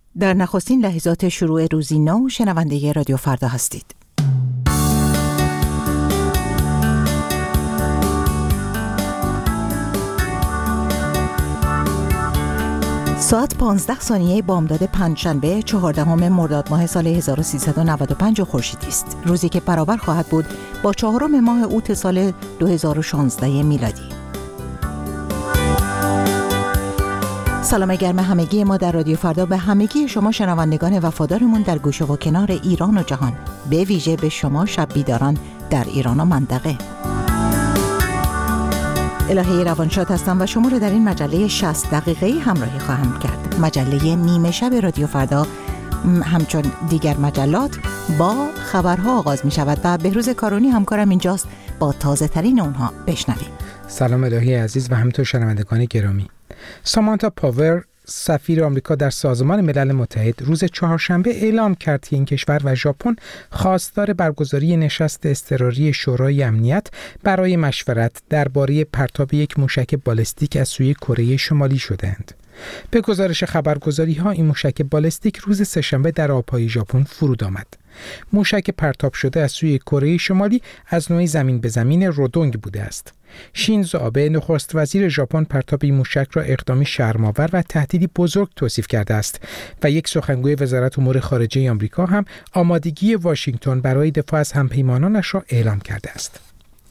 در نخستین لحظات شروع روزی نو شنونده رادیو فردا هستید. ساعت 15 بامداد پنجشنبه 14 مرداد ماه سال 1395 خورشیدی است. روزی که برابر خواهد بود با 4 ماه اوت سال 2016 میلادی. سلام گرم همگی ما در رادیو فردا به همگی شما شنوندگان وفادارمون در گوشه و کنار ایران و جهان، به ویژه به شما شب بیداران در ایران و منطقه. الهی روانشاد هستم و شما رو در این مجله 60 دقیقه‌ای همراهی خواهم کرد. مجله نیمه شب رادیو فردا همچون دیگر مجلات با خبرها آغاز می شود و بهروز کارونی همکارم اینجاست با تازه ترین اونها. بشنویم. سلام الهی عزیز و همینطور شنوندگان گرامی. سامانتا پاور سفیر آمریکا در سازمان ملل متحد روز چهارشنبه اعلام کرد که این کشور و ژاپن خواستار برگزاری نشست اضطراری شورای امنیت برای مشورت درباره پرتاب یک موشک بالستیک از سوی کره شمالی شدند. به گزارش خبرگزاری‌ها این موشک بالستیک روز سه‌شنبه در آب‌های ژاپن فرود آمد. موشک پرتاب شده از سوی کره شمالی از نوع زمین به زمین رودونگ بوده است. شینزو آبه نخست وزیر ژاپن پرتاب این موشک را اقدامی شرم‌آور و تهدیدی بزرگ توصیف کرده است و یک سخنگوی وزارت امور خارجه آمریکا هم آمادگی واشنگتن برای دفاع از همپیمانانش را اعلام کرده است.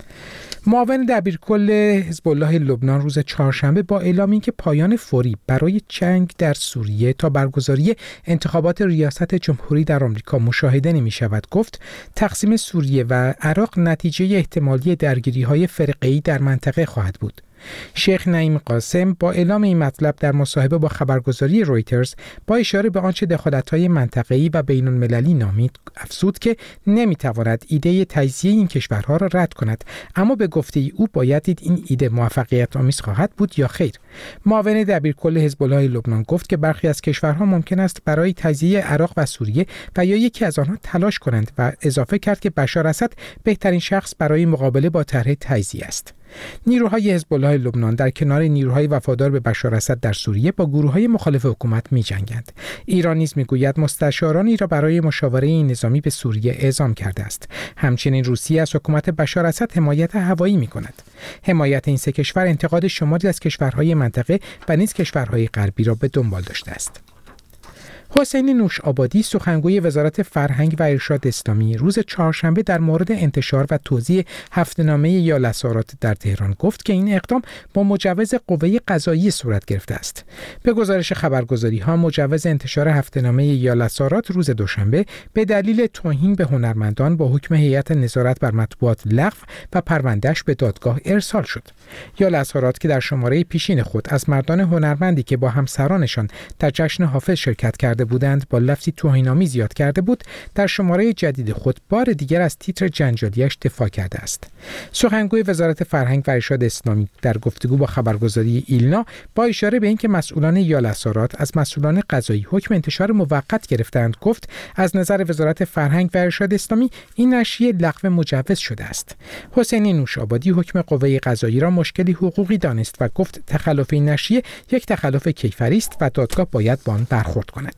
معاون دبیرکل حزب الله لبنان روز چهارشنبه با اعلام اینکه پایان فوری برای جنگ در سوریه تا برگزاری انتخابات ریاست جمهوری در آمریکا مشاهده نمی‌شود گفت تقسیم سوریه و عراق نتیجه احتمالی درگیری‌های فرقه‌ای در منطقه خواهد بود. شیخ نعیم قاسم با اعلام این مطلب در مصاحبه با خبرگزاری رویترز با اشاره به آنچه دخالت‌های منطقه‌ای و بین‌المللی نامید افزود که نمی‌تواند ایده تجزیه این کشورها را رد کند، اما به گفته او باید دید این ایده موفقیت آمیز خواهد بود یا خیر. معاون دبیرکل حزب الله لبنان گفت که برخی از کشورها ممکن است برای تجزیه عراق و سوریه و یا یکی از آنها تلاش کنند و اضافه کرد که بشار اسد بهترین شخص برای مقابله با طرح تجزیه است. نیروهای حزب الله لبنان در کنار نیروهای وفادار به بشار اسد در سوریه با گروه‌های مخالف حکومت می‌جنگند. ایران نیز می‌گوید مستشارانی را برای مشاوره نظامی به سوریه اعزام کرده است. همچنین روسیه از حکومت بشار اسد حمایت هوایی می‌کند. حمایت این سه کشور انتقاد شماری از کشورهای منطقه و نیز کشورهای غربی را به دنبال داشته است. حسین نوش‌آبادی سخنگوی وزارت فرهنگ و ارشاد اسلامی روز چهارشنبه در مورد انتشار و توزیع هفته‌نامه یالسارات در تهران گفت که این اقدام با مجوز قوه قضاییه صورت گرفته است. به گزارش خبرگزاری‌ها مجوز انتشار هفته‌نامه یالسارات روز دوشنبه به دلیل توهین به هنرمندان با حکم هیئت نظارت بر مطبوعات لغو و پروندهش به دادگاه ارسال شد. یالسارات که در شماره پیشین خود از مردان هنرمندی که با همسرانشان در جشن حافظ شرکت کرده بودند با لفظی توهین‌آمیز یاد کرده بود، در شماره جدید خود بار دیگر از تیتر جنجالیش دفاع کرده است. سخنگوی وزارت فرهنگ و ارشاد اسلامی در گفتگو با خبرگزاری ایلنا با اشاره به اینکه مسئولان یالسارات از مسئولان قضایی حکم انتشار موقت گرفتند گفت از نظر وزارت فرهنگ و ارشاد اسلامی این نشریه لغو مجوز شده است. حسین نوش‌آبادی حکم قوه قضایی را مشکلی حقوقی دانست و گفت تخلف این نشریه یک تخلف کیفری است و دادگاه باید با آن برخورد کند.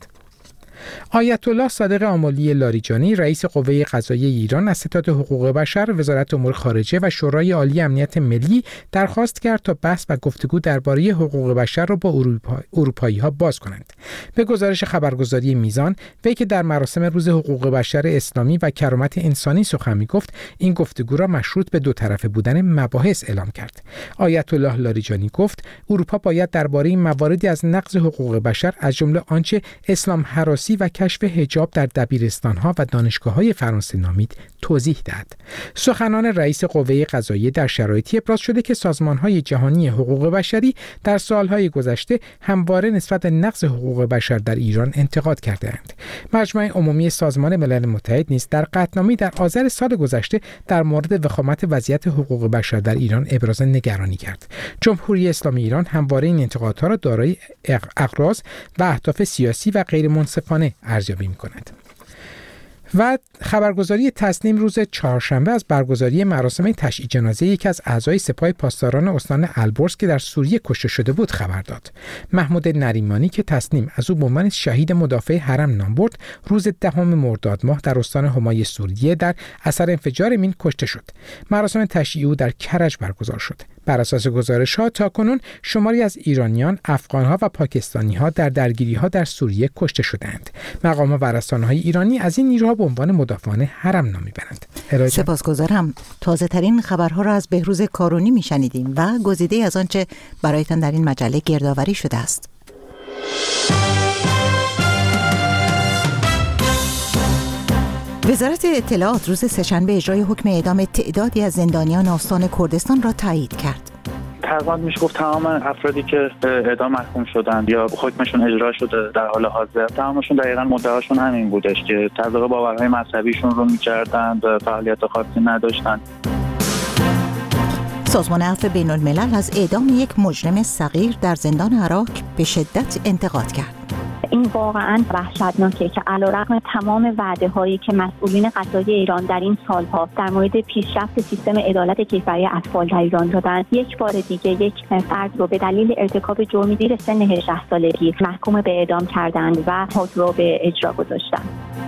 آیت الله صادق آملی لاریجانی رئیس قوه قضاییه ایران از ستاد حقوق بشر، وزارت امور خارجه و شورای عالی امنیت ملی درخواست کرد تا بحث و گفتگو درباره حقوق بشر را با اروپایی‌ها باز کنند. به گزارش خبرگزاری میزان، وی که در مراسم روز حقوق بشر اسلامی و کرامت انسانی سخن می‌گفت، این گفتگو را مشروط به دو طرفه بودن مباحث اعلام کرد. آیت الله لاریجانی گفت اروپا باید درباره مواردی از نقض حقوق بشر از جمله آنچه اسلام هراسی و کشف حجاب در دبیرستان‌ها و دانشگاه‌های فرانسه نامید توضیح داد. سخنان رئیس قوه قضاییه در شرایطی ابراز شده که سازمان‌های جهانی حقوق بشری در سال‌های گذشته همواره نسبت به نقض حقوق بشر در ایران انتقاد کرده‌اند. مجمع عمومی سازمان ملل متحد نیز در قطعنامه‌ای در آذر سال گذشته در مورد وخامت وضعیت حقوق بشر در ایران ابراز نگرانی کرد. جمهوری اسلامی ایران همواره این انتقادها را دارای اغراض و اهداف سیاسی و غیر منصفانه ارزیابی می‌کند. و خبرگزاری تسنیم روز چهارشنبه از برگزاری مراسم تشییع جنازه یکی از اعضای سپاه پاسداران استان البرز که در سوریه کشته شده بود خبر داد. محمود نریمانی که تسنیم از او به عنوان شهید مدافع حرم نام برد، روز 10 مرداد ماه در استان همای سوریه در اثر انفجار مین کشته شد. مراسم تشییع او در کرج برگزار شد. بر اساس گزارش‌ها تاکنون شماری از ایرانیان، افغان‌ها و پاکستانی‌ها در درگیری‌ها در سوریه کشته شدند. مقامات و رسانه‌های ایرانی از این نیروها به عنوان مدافعان حرم نام می‌برند. سپاسگزارم. تازه‌ترین خبرها را از بهروز کارونی می‌شنیدیم و گزیده از آنچه برایتان در این مجله گردآوری شده است. وزارت اطلاعات روز سه‌شنبه اجرای حکم اعدام تعدادی از زندانیان استان کردستان را تایید کرد. تقریبا میشه گفت تمام افرادی که اعدام محکوم شدند یا حکمشون اجرا شده در حال حاضر، تمامشون دقیقاً مدعاشون همین بودش که تبلیغ باورهای مذهبیشون رو می‌کردند، فعالیت خاصی نداشتند. سازمان عفو بین‌الملل از اعدام یک مجرم صغیر در زندان عراق به شدت انتقاد کرد. این واقعاً وحشتناکه که علیرغم تمام وعده‌هایی که مسئولین قضایی ایران در این سال‌ها در مورد پیشرفت سیستم عدالت کیفری اطفال در ایران دادند، یک بار دیگه یک فرد رو به دلیل ارتکاب جرمی زیر سن 18 سالگی محکوم به اعدام کردند و حکم رو به اجرا گذاشتند.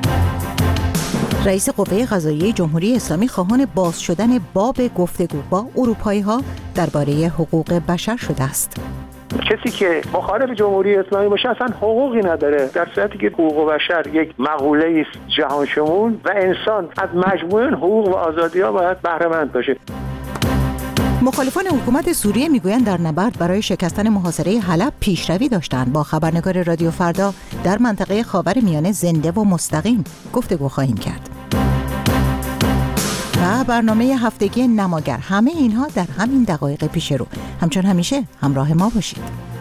رئیس قوه قضاییه جمهوری اسلامی خواهان باز شدن باب گفتگو با اروپایی‌ها درباره حقوق بشر شده است. کسی که مخالف جمهوری اسلامی باشه اصلا حقوقی نداره، در صورتی که حقوق بشر یک مقوله است جهان شمول و انسان از مجموعه حقوق و آزادی‌ها باید بهره مند باشه. مخالفان حکومت سوریه میگویند در نبرد برای شکستن محاصره حلب پیشروی داشتند. با خبرنگار رادیو فردا در منطقه خاورمیانه زنده و مستقیم گفتگو خواهیم کرد. و برنامه هفتگی نماگر، همه اینها در همین دقایق پیش رو. همچون همیشه همراه ما باشید.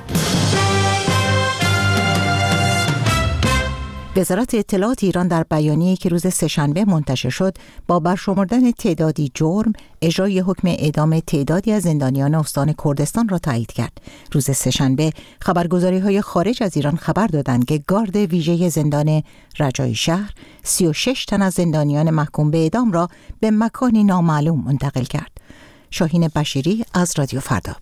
وزارت اطلاعات ایران در بیانیه‌ای که روز سه‌شنبه منتشر شد با برشمردن تعدادی جرم اجرای حکم اعدام تعدادی از زندانیان استان کردستان را تایید کرد. روز سه‌شنبه خبرگزاری‌های خارج از ایران خبر دادند که گارد ویژه زندان رجایی شهر 36 تن از زندانیان محکوم به اعدام را به مکانی نامعلوم منتقل کرد. شاهین بشیری از رادیو فردا.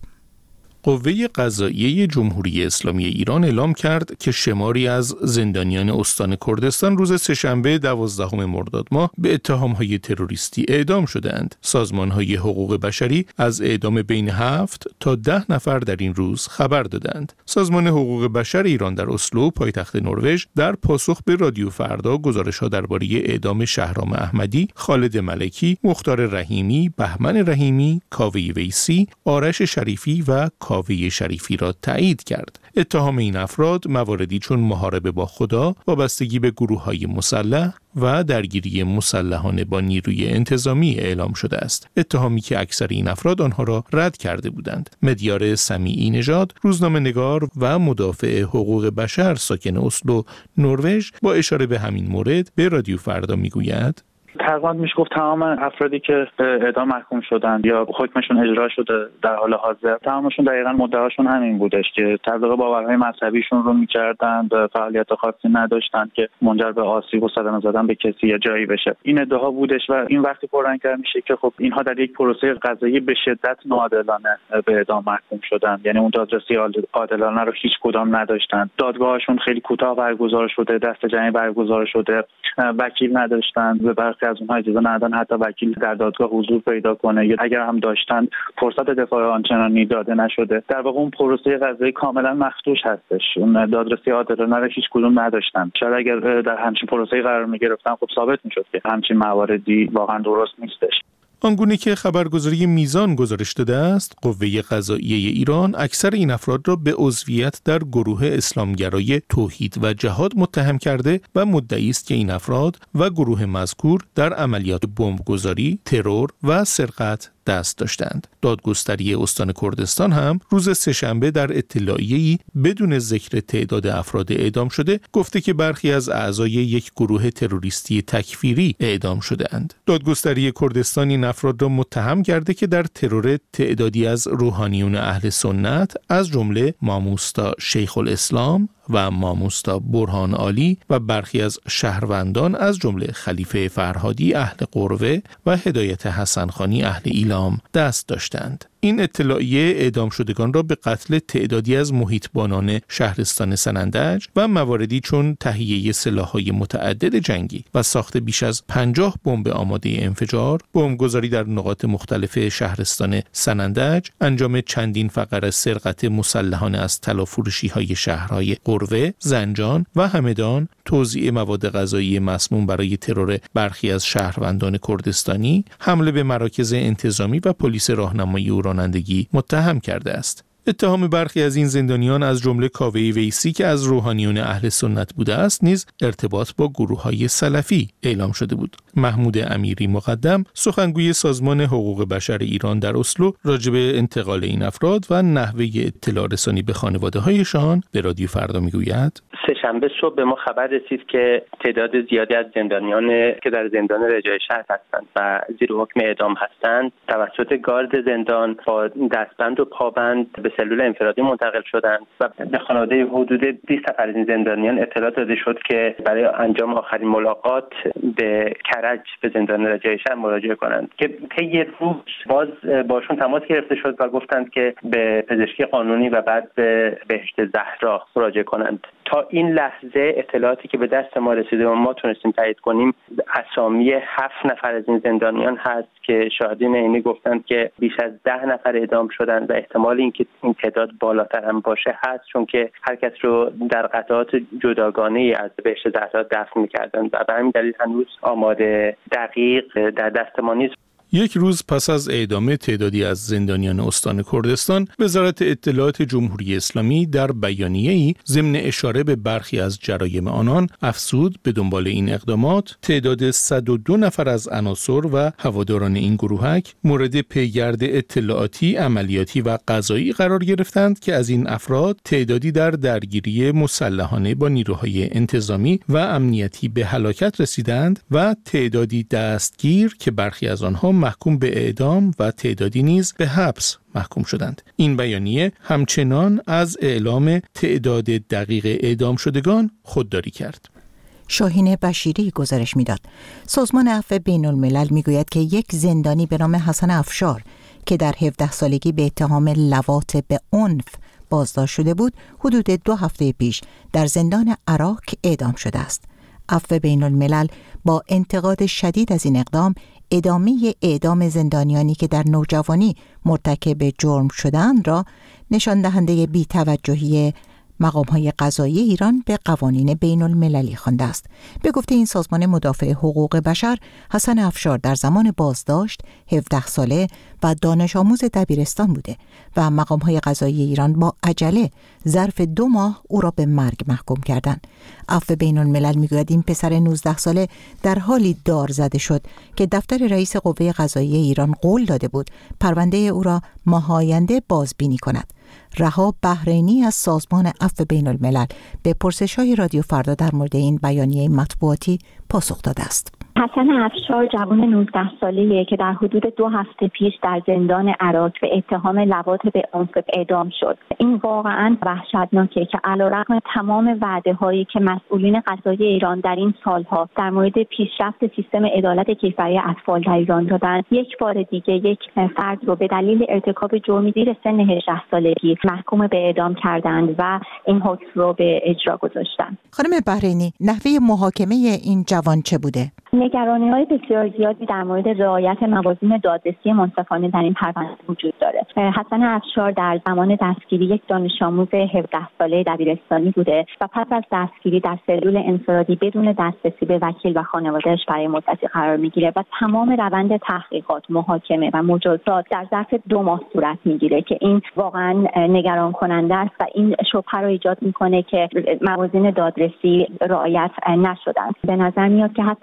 قوه قضاییه جمهوری اسلامی ایران اعلام کرد که شماری از زندانیان استان کردستان روز سه‌شنبه 12 مرداد ماه به اتهام‌های تروریستی اعدام شدند. سازمان‌های حقوق بشری از اعدام بین 7 تا 10 نفر در این روز خبر دادند. سازمان حقوق بشر ایران در اسلو، پایتخت نروژ، در پاسخ به رادیو فردا گزارش‌ها درباره اعدام شهرام احمدی، خالد ملکی، مختار رحیمی، بهمن رحیمی، کاوه ویسی، آرش شریفی و کاوه شریفی را تایید کرد. اتهام این افراد مواردی چون محاربه با خدا، وابستگی به گروه‌های مسلح و درگیری مسلحانه با نیروی انتظامی اعلام شده است. اتهامی که اکثر این افراد آنها را رد کرده بودند. مدیار سمیعی نژاد، روزنامه‌نگار و مدافع حقوق بشر ساکن اسلو، نروژ، با اشاره به همین مورد به رادیو فردا میگوید: تقریبا میشه گفت تمام افرادی که اعدام محکوم شدند یا حکمشون اجرا شده در حال حاضر، تمامشون دقیقاً مدعاشون همین بودش که تبلیغ باورهای مذهبیشون رو می‌کردند، فعالیت خاصی نداشتند که منجر به آسیب و صدمه زدن به کسی یا جایی بشه. این ادعا بودش و این وقتی پررنگ‌تر میشه که خب اینها در یک پروسه قضایی به شدت ناعادلانه به اعدام محکوم شدند. یعنی اون دادرسی عادلانه رو هیچ کدام نداشتند. دادگاهشون خیلی کوتاه برگزار شده، دست جمعی برگزار شده، وکیل نداشتند. به برخی از اونها اجازه ندادن حتی وکیل در دادگاه حضور پیدا کنه، یا اگر هم داشتن فرصت دفاع آنچنانی داده نشده. در واقع اون پروسه قضایی کاملا مخدوش هستش. اون دادرسی عادلانه رو هیچ کدوم نداشتن. شاید اگر در همچین پروسه‌ای قرار می‌گرفتن خب ثابت می‌شد که همچین مواردی واقعا درست نیستش. آنگونه که خبرگزاری میزان گزارش داده است، قوه قضاییه ایران اکثر این افراد را به عضویت در گروه اسلامگرای توحید و جهاد متهم کرده و مدعی است که این افراد و گروه مذکور در عملیات بمبگذاری، ترور و سرقت دست داشتند. دادگستری استان کردستان هم روز سه‌شنبه در اطلاعیه‌ای بدون ذکر تعداد افراد اعدام شده گفته که برخی از اعضای یک گروه تروریستی تکفیری اعدام شده‌اند. دادگستری کردستان این افراد را متهم کرده که در ترور تعدادی از روحانیون اهل سنت از جمله ماموستا شیخ الاسلام و ماموستا برهان عالی و برخی از شهروندان از جمله خلیفه فرهادی اهل قروه و هدایت حسن خانی اهل ایلام دست داشتند. این اطلاعیه اعدام شدگان را به قتل تعدادی از محیطبانان شهرستان سنندج و مواردی چون تهیه سلاح‌های متعدد جنگی و ساخت بیش از 50 بمب آماده انفجار، بمبگذاری در نقاط مختلف شهرستان سنندج، انجام چندین فقره سرقت مسلحانه از طلافروشی‌های شهرهای قروه، زنجان و همدان، توزیع مواد غذایی مسموم برای ترور برخی از شهروندان کردستانی، حمله به مراکز انتظامی و پلیس راهنمایی و رانندگی متهم کرده است. اتهام برخی از این زندانیان از جمله کاوه ویسی که از روحانیون اهل سنت بوده است نیز ارتباط با گروه‌های سلفی اعلام شده بود. محمود امیری مقدم، سخنگوی سازمان حقوق بشر ایران در اسلو، راجع به انتقال این افراد و نحوه اطلاع رسانی به خانواده‌هایشان به رادیو فردا میگوید: سه‌شنبه صبح به ما خبر رسید که تعداد زیادی از زندانیان که در زندان رجای شهر هستند و زیر حکم اعدام هستند توسط گارد زندان با دستبند و پابند به سلول انفرادی منتقل شدند و به خانواده حدود 20 نفر از این زندانیان اطلاع داده شد که برای انجام آخرین ملاقات به کرج به زندان رجای شهر مراجعه کنند که طی روز باز باشون تماس گرفته شد و گفتند که به پزشکی قانونی و بعد به بهشت زهرا مراجعه کنند. تا این لحظه اطلاعاتی که به دست ما رسیده و ما تونستیم تایید کنیم اسامی 7 نفر از این زندانیان هست که شاهدین عینی گفتند که بیش از 10 نفر اعدام شدند و احتمال اینکه این تعداد بالاتر هم باشه هست، چون که هر کس رو در قطعات جداگانه از بهشت زهرا دفن می‌کردند و به همین دلیل هنوز آمار دقیق در دست ما نیست. یک روز پس از اعدام تعدادی از زندانیان استان کردستان، وزارت اطلاعات جمهوری اسلامی در بیانیه‌ای ضمن اشاره به برخی از جرایم آنان افزود به دنبال این اقدامات تعداد 102 نفر از عناصر و هواداران این گروهک مورد پیگرد اطلاعاتی، عملیاتی و قضایی قرار گرفتند که از این افراد تعدادی در درگیری مسلحانه با نیروهای انتظامی و امنیتی به هلاکت رسیدند و تعدادی دستگیر که برخی از آنها محکوم به اعدام و تعدادی نیز به حبس محکوم شدند. این بیانیه همچنان از اعلام تعداد دقیق اعدام شدگان خودداری کرد. شاهین بشیری گزارش میداد. سازمان عفو بین الملل میگوید که یک زندانی به نام حسن افشار که در 17 سالگی به اتهام لواط به عنف بازداشت شده بود، حدود 2 هفته پیش در زندان عراق اعدام شده است. عفو بین الملل با انتقاد شدید از این اقدام، ادامه اعدام زندانیانی که در نوجوانی مرتکب جرم شدند را نشان دهنده بی‌توجهی مقام‌های قضایی ایران به قوانین بین المللی خوانده است. به گفته این سازمان مدافع حقوق بشر، حسن افشار در زمان بازداشت 17 ساله و دانش آموز دبیرستان بوده و مقام‌های قضایی ایران با عجله ظرف 2 ماه او را به مرگ محکوم کردند. عفو بین الملل میگوید این پسر 19 ساله در حالی دار زده شد که دفتر رئیس قوه قضاییه ایران قول داده بود پرونده او را ماه آینده بازبینی کند. رها بحرینی از سازمان عفو بین الملل به پرسش‌های رادیو فردا در مورد این بیانیه مطبوعاتی پاسخ داده است. حسن افشار جوان 19 ساله‌ای که در حدود 2 هفته پیش در زندان عراق به اتهام لواط به عنف اعدام شد. این واقعاً وحشتناکه که علیرغم تمام وعده‌هایی که مسئولین قضایی ایران در این سالها در مورد پیشرفت سیستم عدالت کیفری اطفال در ایران دادن، یک بار دیگه یک فرد رو به دلیل ارتکاب جرمی زیر سن 18 سالگی محکوم به اعدام کردند و این حکم رو به اجرا گذاشتن. خانم بحرینی، نحوه محاکمه این جوان چه بوده؟ نگرانی‌های بسیار زیادی در مورد رعایت موازین دادرسی منصفانه در این پرونده وجود داره. حسن افشار در زمان دستگیری یک دانش آموز 17 ساله دبیرستانی بوده و پس از دستگیری در سلول انفرادی بدون دسترسی به وکیل و خانواده‌اش برای مدتی قرار میگیره و تمام روند تحقیقات، محاکمه و مجازات در ظرف 2 ماه صورت میگیره که این واقعا نگران کننده است و این شبهه رو ایجاد میکنه که موازین دادرسی رعایت نشدن. به نظر میاد که حتی خود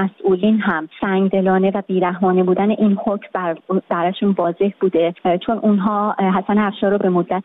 مسئولین هم سنگدلانه و بیرحمانه بودن این حکم براشون واضح بوده، چون اونها حسن افشار رو به مدت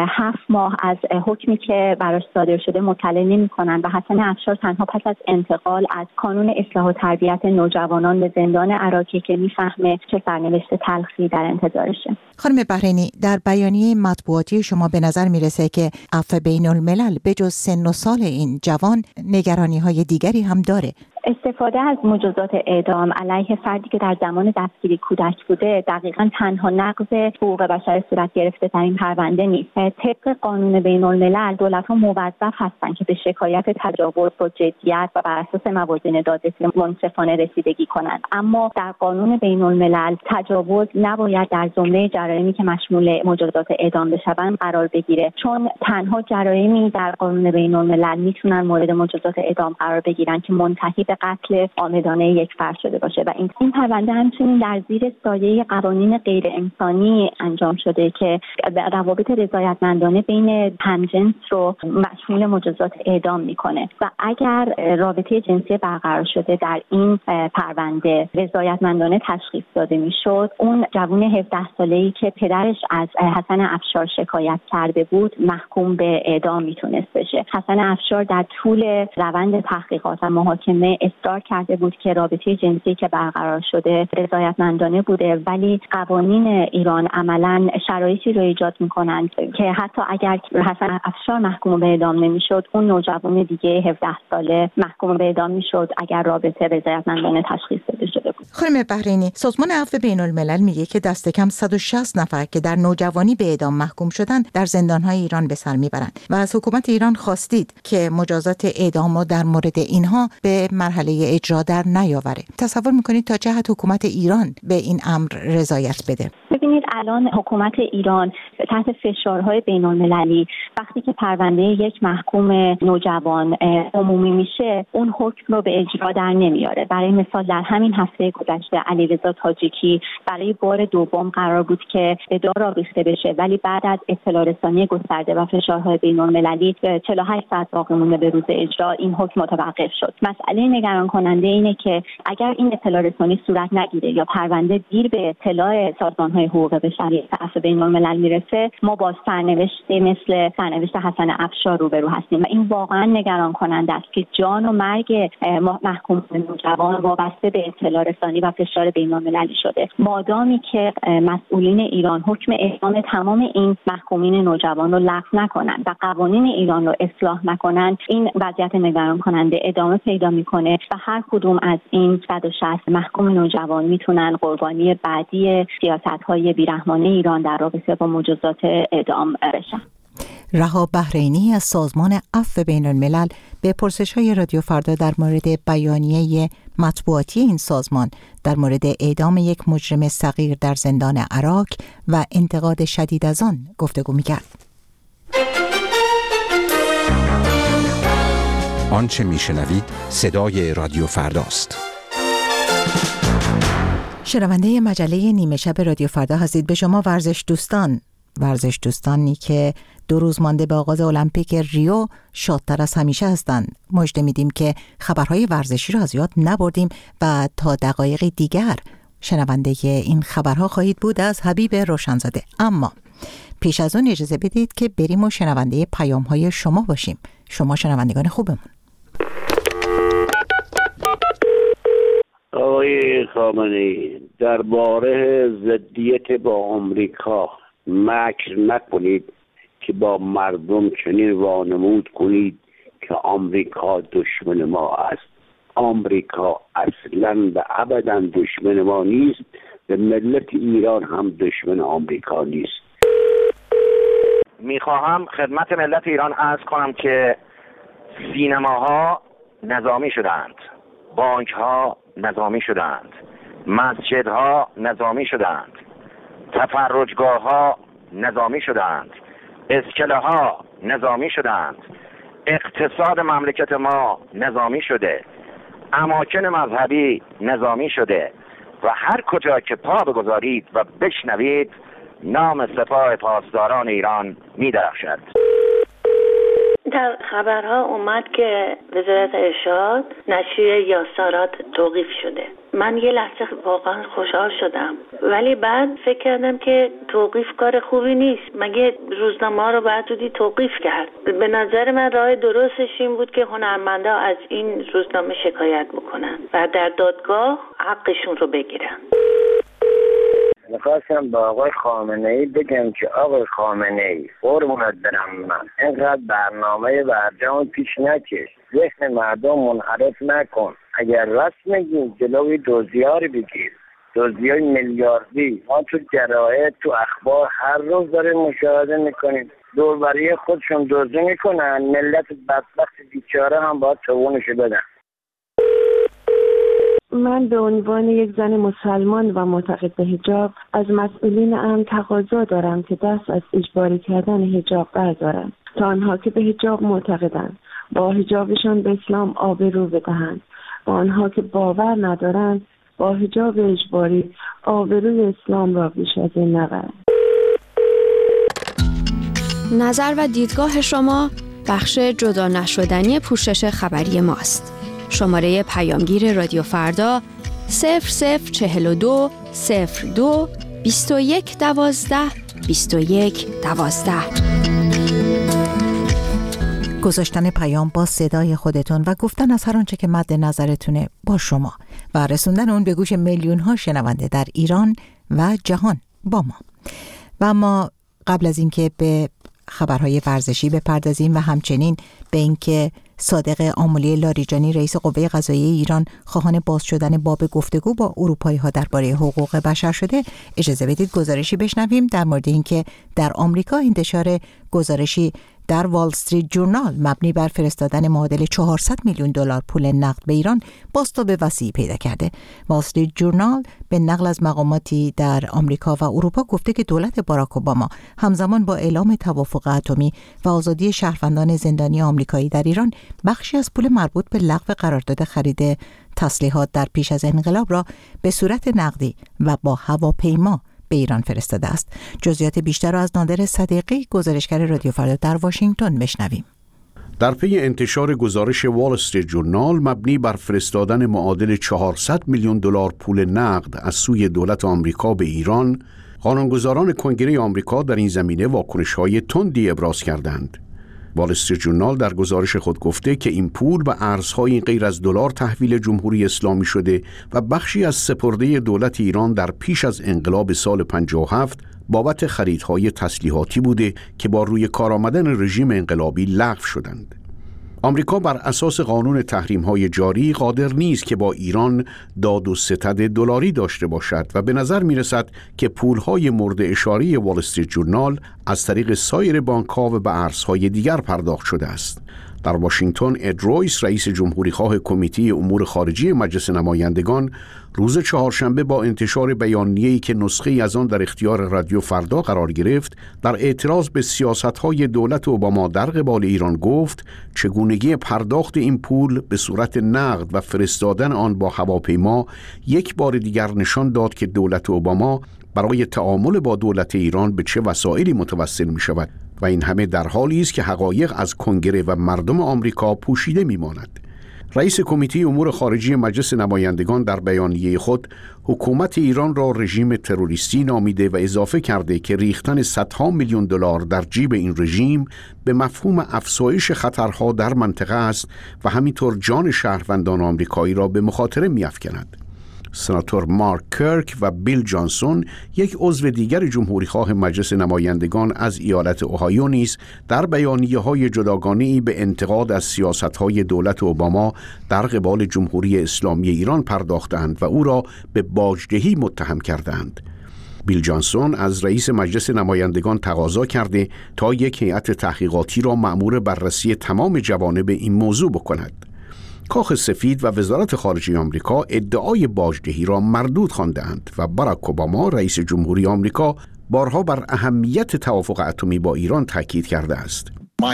7 ماه از حکمی که براش صادر شده مطلع نمی‌کنن و حسن افشار تنها پس از انتقال از کانون اصلاح و تربیت نوجوانان به زندان عراقی که میفهمه چه سرنوشت تلخی در انتظارشه. خانم بحرینی، در بیانیه مطبوعاتی شما به نظر میرسه که عفو بین الملل به جز سن و سال این جوان نگرانی‌های دیگری هم داره. استفاده از مجازات اعدام علیه فردی که در زمان دستگیری کودک بوده دقیقاً تنها نقض حقوق بشر صورت گرفته در این پرونده نیست. طبق قانون بین الملل دولت‌ها موظف هستند که به شکایت تجاوز با جدیت و بر اساس موازین دادرسی منصفانه رسیدگی کنند، اما در قانون بین الملل تجاوز نباید در زمره جرایمی که مشمول مجازات اعدام بشوند قرار بگیره، چون تنها جرایمی در قانون بین الملل میتونن مورد مجازات اعدام قرار بگیرن که منتهی به قتل عامدانه یک فرد شده باشه و این پرونده همچنین در زیر سایه قوانین غیر انسانی انجام شده که روابط رضایتمندانه بین همجنس رو مشمول مجازات اعدام میکنه و اگر رابطه جنسی برقرار شده در این پرونده رضایتمندانه تشخیص داده میشد، اون جوان 17 ساله‌ای که پدرش از حسن افشار شکایت کرده بود محکوم به اعدام میتونست بشه. حسن افشار در طول روند تحقیقات و محاکمه اصرار کرده بود که رابطه جنسی که برقرار شده رضایتمندانه بوده، ولی قوانین ایران عملاً شرایطی رو ایجاد میکنند که حتی اگر حسن افشار محکوم به اعدام نمیشد، اون نوجوان دیگه 17 ساله محکوم به اعدام میشد اگر رابطه رضایتمندانه تشخیص داده شده بود. خانم بحرینی، سازمان عفو بین الملل میگه که دست کم 160 نفر که در نوجوانی به اعدام محکوم شدن در زندان‌های ایران به سر میبرند و از حکومت ایران خواستید که مجازات اعدام رو در مورد اینها به مرحله اجرا در نیاوره. تصور میکنید تا چه حد حکومت ایران به این امر رضایت بده؟ ببینید الان حکومت ایران تحت فشارهای بین‌المللی وقتی که پرونده یک محکوم نوجوان عمومی میشه اون حکم رو به اجرا در نمیاره. برای مثال در همین هفته گذشته علیرضا تاجیکی برای بار دوم قرار بود که به دار آویخته بشه، ولی بعد از اطلاع رسانی گسترده و فشارهای بین‌المللی 48 ساعت باقی مونده به روز اجرا این حکم متوقف شد. مسئله نگران کننده اینه که اگر این اطلاع رسانی صورت نگیره یا پرونده دیر به اطلاع سازمان‌های حقوق بشری عفو بین الملل میرسه، ما با سرنوشتی مثل سرنوشت حسن افشار روبرو هستیم و این واقعا نگران کننده است که جان و مرگ محکوم نوجوان وابسته به اطلاع رسانی و فشار بین المللی شده. مادامی که مسئولین ایران حکم اعدام تمام این محکومین نوجوان رو لغو نکنند و قوانین ایران رو اصلاح نکنند، این وضعیت نگران کننده ادامه پیدا میکنه و هر کدوم از این 160 محکوم نوجوان میتونن قربانی بعدی سیاست‌های بیرحمانه ایران در رابطه با مجازات اعدام بشن. رها بحرینی از سازمان عفو بین الملل به پرسش‌های رادیو فردا در مورد بیانیه مطبوعاتی این سازمان در مورد اعدام یک مجرم صغیر در زندان عراق و انتقاد شدید از آن گفتگو می‌کرد. آنچه میشنوید صدای رادیو فرداست. شنونده مجله نیمه شب رادیو فردا هستید. به شما ورزش دوستانی که 2 روز مانده به آغاز المپیک ریو شادتر از همیشه هستند مژده میدیم که خبرهای ورزشی را از یاد نبردیم و تا دقایق دیگر شنونده این خبرها خواهید بود از حبیب روشنزاده. اما پیش از اون اجازه بدید که بریم و شنونده پیام‌های شما باشیم، شما شنوندگان خوبمون. آقای خامنه‌ای، درباره ضدیت با آمریکا مکر نکنید که با مردم چنین وانمود کنید که آمریکا دشمن ما است. آمریکا اصلاً و ابداً دشمن ما نیست، به ملت ایران هم دشمن آمریکا نیست. میخواهم خدمت ملت ایران عرض کنم که سینماها نظامی شدند، بانکها نظامی شدند، مسجدها نظامی شدند، تفرجگاهها نظامی شدند، اسکله ها نظامی شدند، اقتصاد مملکت ما نظامی شده، اماکن مذهبی نظامی شده و هر کجا که پا بگذارید و بشنوید نام سپاه پاسداران ایران می درخشد. در خبرها اومد که وزارت ارشاد نشریه یاسارات توقیف شده. من یه لحظه واقعا خوشحال شدم، ولی بعد فکر کردم که توقیف کار خوبی نیست. مگه روزنامه رو باید زودی توقیف کرد؟ به نظر من راه درستش این بود که هنرمندا از این روزنامه شکایت بکنن و در دادگاه حقشون رو بگیرن. میخواستم با آقای خامنه‌ای بگم که آقای خامنه‌ای قربونت برم، من اینقدر برنامه برجام پیش نکش، ذهن مردم منحرف نکن. اگر راست میگی جلوی دزدی‌ها رو بگیر، دزدی‌های میلیاردی. ما تو جراید تو اخبار هر روز داریم مشاهده میکنیم، دوربری خودشون دزدی میکنن، ملت بدبخت بیچاره هم باید توانشو بدن. من به عنوان یک زن مسلمان و معتقد به حجاب از مسئولین امن تقاضا دارم که دست از اجباری کردن حجاب بردارند تا آنها که به حجاب معتقدند با حجابشان به اسلام آبرو بدهند و آنها که باور ندارند با حجاب اجباری آبروی اسلام را بیش از این نبرند. نظر و دیدگاه شما بخش جدا نشدنی پوشش خبری ماست. شماره پیامگیر رادیو فردا 0042 02 21 12 21 12. گذاشتن پیام با صدای خودتون و گفتن از هر آنچه که مد نظرتونه با شما و رسوندن اون به گوش میلیون ها شنونده در ایران و جهان با ما. و اما قبل از اینکه به خبرهای ورزشی بپردازیم و همچنین به اینکه صادق آملی لاریجانی رئیس قوه قضاییه ایران خواهان باز شدن باب گفتگو با اروپایی‌ها درباره حقوق بشر شده، اجازه بدید گزارشی بشنویم در مورد اینکه در آمریکا انتشار گزارشی در وال استریت جورنال مبنی بر فرستادن معادل 400 میلیون دلار پول نقد به ایران بازتاب وسیعی پیدا کرده. وال استریت جورنال به نقل از مقاماتی در آمریکا و اروپا گفته که دولت باراک اوباما همزمان با اعلام توافق اتمی و آزادی شهروندان زندانی آمریکایی در ایران بخشی از پول مربوط به لغو قرارداد خرید تسلیحات در پیش از انقلاب را به صورت نقدی و با هواپیما به ایران فرستاده است. جزئیات بیشتر را از نادر صدیقی، گزارشگر رادیو فردا در واشنگتن بشنویم. در پی انتشار گزارش وال استریت جورنال مبنی بر فرستادن معادل 400 میلیون دلار پول نقد از سوی دولت آمریکا به ایران، قانونگذاران کنگره آمریکا در این زمینه واکنش‌های تندی ابراز کردند. وال استریت جورنال در گزارش خود گفته که این پول به ارزهای غیر از دلار تحویل جمهوری اسلامی شده و بخشی از سپرده دولت ایران در پیش از انقلاب سال 57 بابت خریدهای تسلیحاتی بوده که با روی کار آمدن رژیم انقلابی لغو شدند. آمریکا بر اساس قانون تحریم‌های جاری قادر نیست که با ایران داد و ستد دلاری داشته باشد و به نظر می‌رسد که پول‌های مورد اشاره وال استریت جورنال از طریق سایر بانک‌ها و به ارزهای دیگر پرداخت شده است. در واشنگتن، اد رویس رئیس جمهوریخواه کمیته امور خارجی مجلس نمایندگان روز چهارشنبه با انتشار بیانیه‌ای که نسخه‌ای از آن در اختیار رادیو فردا قرار گرفت، در اعتراض به سیاست‌های دولت اوباما در قبال ایران گفت چگونگی پرداخت این پول به صورت نقد و فرستادن آن با هواپیما یک بار دیگر نشان داد که دولت اوباما برای تعامل با دولت ایران به چه وسایلی متوسل می‌شود و این همه در حالی است که حقایق از کنگره و مردم آمریکا پوشیده می‌ماند. رئیس کمیته امور خارجی مجلس نمایندگان در بیانیه خود حکومت ایران را رژیم تروریستی نامیده و اضافه کرده که ریختن صدها میلیون دلار در جیب این رژیم به مفهوم افزایش خطرها در منطقه است و همینطور جان شهروندان آمریکایی را به مخاطره می‌افکند. سناتور مارک کرک و بیل جانسون، یک عضو دیگر جمهوریخواه مجلس نمایندگان از ایالت اوهایو نیز در بیانیه‌های جداگانه‌ای به انتقاد از سیاست‌های دولت اوباما در قبال جمهوری اسلامی ایران پرداختند و او را به باجدهی متهم کردند. بیل جانسون از رئیس مجلس نمایندگان تقاضا کرده تا یک هیئت تحقیقاتی را مأمور بررسی تمام جوانب این موضوع بکند. کاخ سفید و وزارت خارجه آمریکا ادعای باجدهی را مردود خواندند و باراک اوباما رئیس جمهوری آمریکا بارها بر اهمیت توافق اتمی با ایران تاکید کرده است.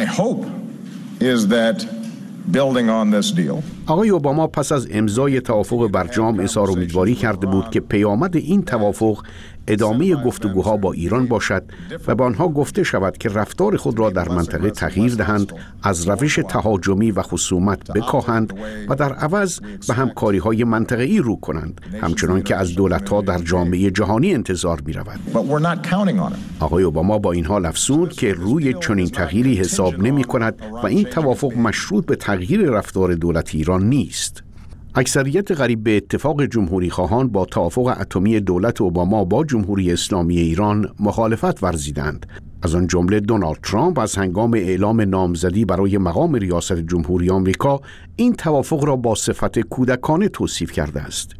آقای اوباما پس از امضای توافق برجام اظهار امیدواری کرده بود که پیامد این توافق ادامه گفتگوها با ایران باشد و به آنها گفته شود که رفتار خود را در منطقه تغییر دهند، از روش تهاجمی و خصومت بکاهند و در عوض به همکاری‌های منطقه‌ای رو کنند، همچنان که از دولت‌ها در جامعه جهانی انتظار می‌رود. آقای اوباما با این حال افزود که روی چنین تغییری حساب نمی‌کند و این توافق مشروط به تغییر رفتار دولت ایران نیست. اکثریت قریب به اتفاق جمهوری خواهان با توافق اتمی دولت اوباما با جمهوری اسلامی ایران مخالفت ورزیدند. از آن جمله دونالد ترامپ از هنگام اعلام نامزدی برای مقام ریاست جمهوری آمریکا این توافق را با صفت کودکانه توصیف کرده است.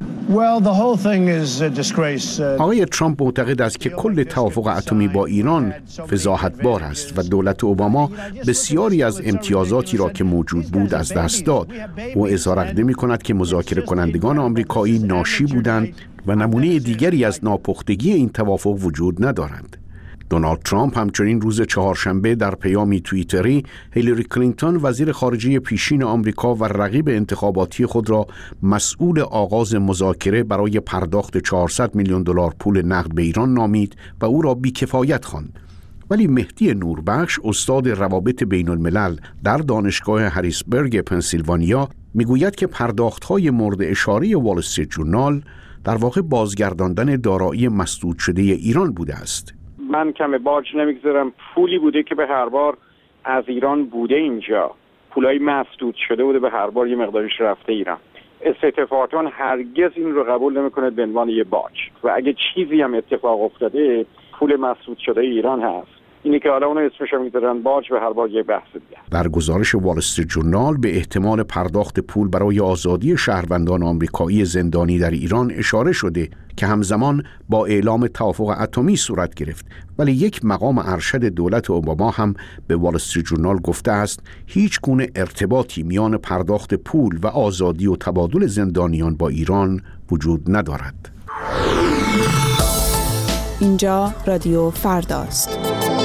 آقای ترامپ معتقد است که کل توافق اتمی با ایران فضاحت‌بار است و دولت اوباما بسیاری از امتیازاتی را که موجود بود از دست داد. او اظهار عقیده می‌کند که مذاکره کنندگان آمریکایی ناشی بودند و نمونه دیگری از ناپختگی این توافق وجود ندارند. دونالد ترامپ همچنین روز چهارشنبه در پیامی توییتری هیلاری کلینتون وزیر خارجه پیشین آمریکا و رقیب انتخاباتی خود را مسئول آغاز مذاکره برای پرداخت 400 میلیون دلار پول نقد به ایران نامید و او را بی‌کفایت خواند. ولی مهدی نوربخش، استاد روابط بین الملل در دانشگاه هریسبرگ پنسیلوانیا، میگوید که پرداخت‌های مورد اشاره وال استریت جورنال در واقع بازگرداندن دارایی مسدود شده ایران بوده است. من کم باج نمیگذارم، پولی بوده که به هر بار از ایران بوده اینجا، پولای مسدود شده بوده به هر بار یه مقدارش رفته ایران. استتفاقاتون هرگز این رو قبول نمیکنه به عنوان یه باج و اگه چیزی هم اتفاق افتاده پول مسدود شده ایران هست. اینی که حالا اونو اسمش رو میذارن باج به هر بار یه بحث دیگه. در گزارش وال استریت جورنال به احتمال پرداخت پول برای آزادی شهروندان آمریکایی زندانی در ایران اشاره شده که همزمان با اعلام توافق اتمی صورت گرفت، ولی یک مقام ارشد دولت اوباما هم به وال استریت جورنال گفته است هیچ گونه ارتباطی میان پرداخت پول و آزادی و تبادل زندانیان با ایران وجود ندارد. اینجا رادیو فرداست.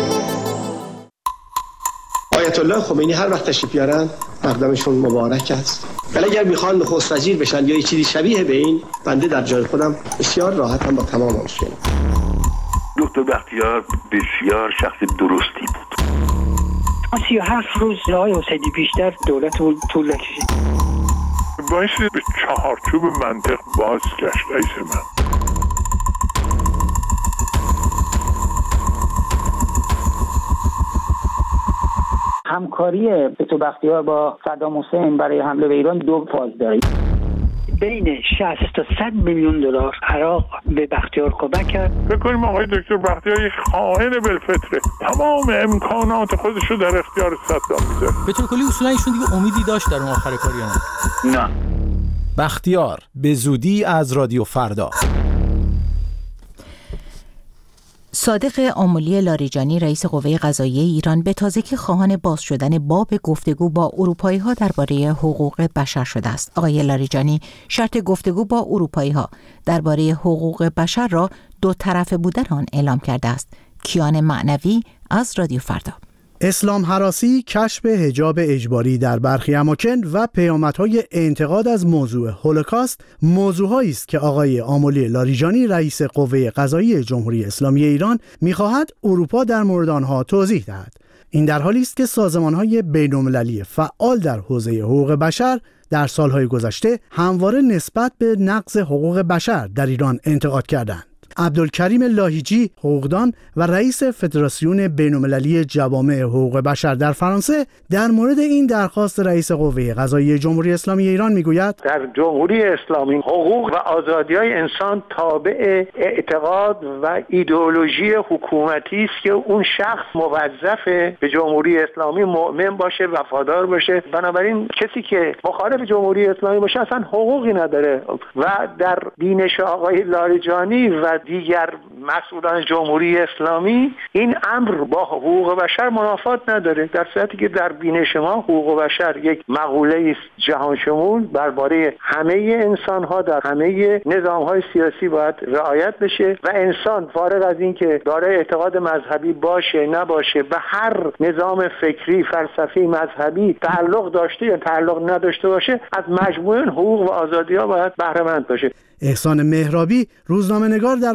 آیت الله خمینی هر وقت تشریف بیارن مقدمشون مبارک است. ولی اگر میخوان نخست وزیر بشن یا چیزی شبیه به این، بنده در جای خودم بسیار راحتم با تمام مشکل. دکتر بختیار بسیار شخص درستی بود. 37 روز آقای حسینی بیشتر دولت طول نکشید. باعث به چهارچوب منطق باز گشت رئیس من. همکاری دکتر بختیار با صدام حسین برای حمله به ایران دو فاز داره. بین 60 تا 100 میلیون دلار عراق به بختیار کمک کرد. فکر کنیم آقای دکتر بختیار یک خائن بالفطره، تمام امکانات خودش رو در اختیار صدام میذاره. به طور کلی اصولا ایشون دیگه امیدی داشت در اون آخر کاری نه. بختیار به زودی از رادیو فردا. صادق آملی لاریجانی رئیس قوه قضاییه ایران به تازگی خواهان باز شدن باب گفتگو با اروپایی‌ها درباره حقوق بشر شده است. آقای لاریجانی شرط گفتگو با اروپایی‌ها درباره حقوق بشر را دو طرفه بودن آن اعلام کرده است. کیان معنوی از رادیو فردا. اسلام هراسی، کشف حجاب اجباری در برخی اماکن و پیامدهای انتقاد از موضوع هولوکاست موضوعهایی است که آقای آملی لاریجانی رئیس قوه قضاییه جمهوری اسلامی ایران می‌خواهد اروپا در مورد آنها توضیح دهد. این در حالی است که سازمان‌های بین‌المللی فعال در حوزه حقوق بشر در سالهای گذشته همواره نسبت به نقض حقوق بشر در ایران انتقاد کردند. عبدالکریم لاهیجی، حقوقدان و رئیس فدراسیون بین‌المللی جوامع حقوق بشر در فرانسه، در مورد این درخواست رئیس قوه قضاییه جمهوری اسلامی ایران میگوید در جمهوری اسلامی حقوق و آزادی‌های انسان تابع اعتقاد و ایدئولوژی حکومتی است که اون شخص موظفه به جمهوری اسلامی مؤمن باشه، وفادار باشه. بنابراین کسی که مخالف جمهوری اسلامی باشه اصلا حقوقی نداره و در بینش آقای لاریجانی و دیگر مسئولان جمهوری اسلامی این امر با حقوق بشر منافات نداره، در صورتی که در بینش ما حقوق بشر یک مقوله است جهان شمول درباره همه انسان‌ها در همه نظام‌های سیاسی باید رعایت بشه و انسان فارغ از این که دارای اعتقاد مذهبی باشه نباشه به هر نظام فکری فلسفی مذهبی تعلق داشته یا تعلق نداشته باشه از مجموعه حقوق و آزادی‌ها باید بهره مند باشه. احسان مهرابی، روزنامه‌نگار در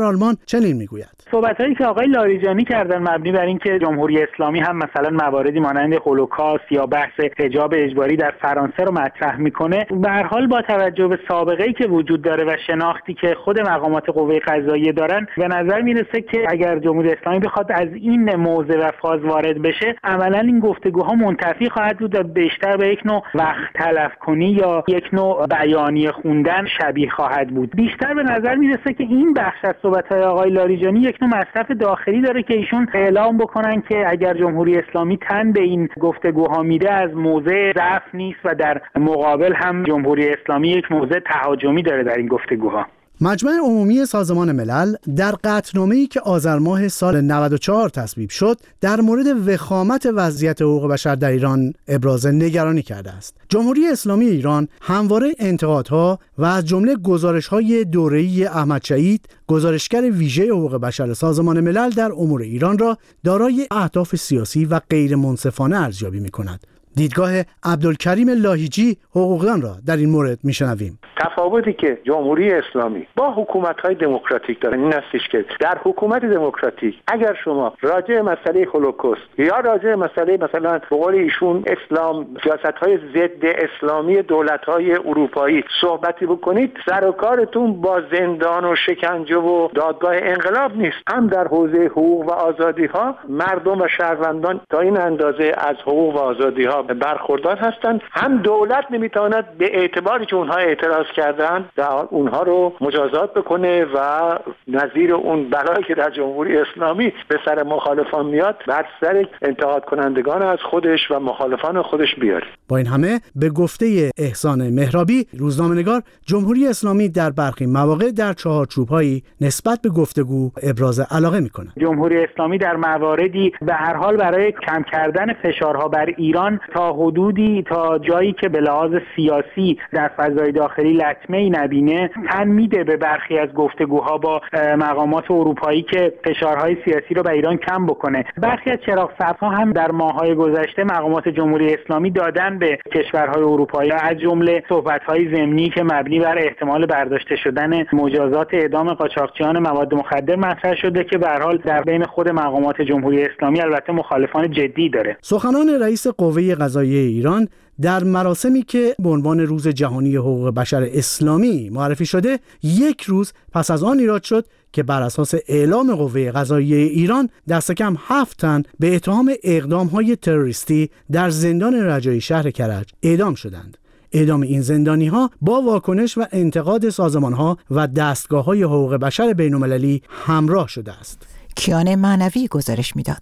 آلمان چنین میگوید: صحبت‌هایی که آقای لاریجانی کردن مبنی بر اینکه جمهوری اسلامی هم مثلا مواردی مانند هولوکاست یا بحث حجاب اجباری در فرانسه رو مطرح میکنه، به هر حال با توجه به سابقه‌ای که وجود داره و شناختی که خود مقامات قوه قضاییه دارن، به نظر میرسه که اگر جمهوری اسلامی بخواد از این موضع و فاز وارد بشه، عملاً این گفتگوها منتفی خواهد بود و بیشتر به یک نوع وقت تلف کنی یا یک نوع بیانیه خوندن شبیه خواهد بود. بیشتر به نظر میرسه که این بخش از صحبت‌های آقای لاریجانی یک نوع مصرف داخلی داره که ایشون اعلام بکنن که اگر جمهوری اسلامی تن به این گفتگوها میده از موضع ضعف نیست و در مقابل هم جمهوری اسلامی یک موضع تهاجمی داره در این گفتگوها. مجمع عمومی سازمان ملل در قطعنامه‌ای که آذر ماه سال 94 تصویب شد در مورد وخامت وضعیت حقوق بشر در ایران ابراز نگرانی کرده است. جمهوری اسلامی ایران همواره انتقادها و از جمله گزارش‌های دوره‌ای احمد شهید، گزارشگر ویژه حقوق بشر سازمان ملل در امور ایران را دارای اهداف سیاسی و غیر منصفانه ارزیابی می‌کند. دیدگاه عبدالکریم لاهیجی حقوقدان را در این مورد میشنویم. تفاوتی که جمهوری اسلامی با حکومت‌های دموکراتیک داره این استش که در حکومت دموکراتیک اگر شما راجع مسئله هولوکاست یا راجع مسئله مثلا به قول ایشون اسلام، سیاست‌های ضد اسلامی دولت‌های اروپایی صحبتی بکنید، سر و کارتون با زندان و شکنجه و دادگاه انقلاب نیست. هم در حوزه حقوق و آزادی‌ها مردم و شهروندان تا این اندازه از حقوق و آزادی‌ها برخوردار هستند، هم دولت نمیتواند به اعتباری که اونها اعتراض کردن اونها رو مجازات بکنه و نظیر اون بلایی که در جمهوری اسلامی به سر مخالفان میاد بر سر انتقاد کنندگان از خودش و مخالفان خودش بیاره. با این همه به گفته احسان مهرابی روزنامه‌نگار، جمهوری اسلامی در برخی مواقع در چهارچوب‌هایی نسبت به گفتگو ابراز علاقه می‌کند. جمهوری اسلامی در مواردی به هر حال برای کم کردن فشارها بر ایران تا حدودی، تا جایی که به لحاظ سیاسی در فضای داخلی لطمه‌ای نبینه، تن میده به برخی از گفتگوها با مقامات اروپایی که فشارهای سیاسی رو به ایران کم بکنه. برخی از چراغ‌سبزها هم در ماه‌های گذشته مقامات جمهوری اسلامی دادن به کشورهای اروپایی، از جمله صحبت‌های ضمنی که مبنی بر احتمال برداشته شدن مجازات اعدام قاچاقچیان مواد مخدر مطرح شده که به هر حال در بین خود مقامات جمهوری اسلامی البته مخالفان جدی داره. سخنان رئیس قوه قضاییه ایران در مراسمی که به عنوان روز جهانی حقوق بشر اسلامی معرفی شده، یک روز پس از آن ایراد شد که بر اساس اعلام قوه قضاییه ایران دست کم 7 تن به اتهام اقدام‌های تروریستی در زندان رجایی شهر کرج اعدام شدند. اعدام این زندانی‌ها با واکنش و انتقاد سازمان‌ها و دستگاه‌های حقوق بشر بین‌المللی همراه شده است. کیان معنوی گزارش میداد.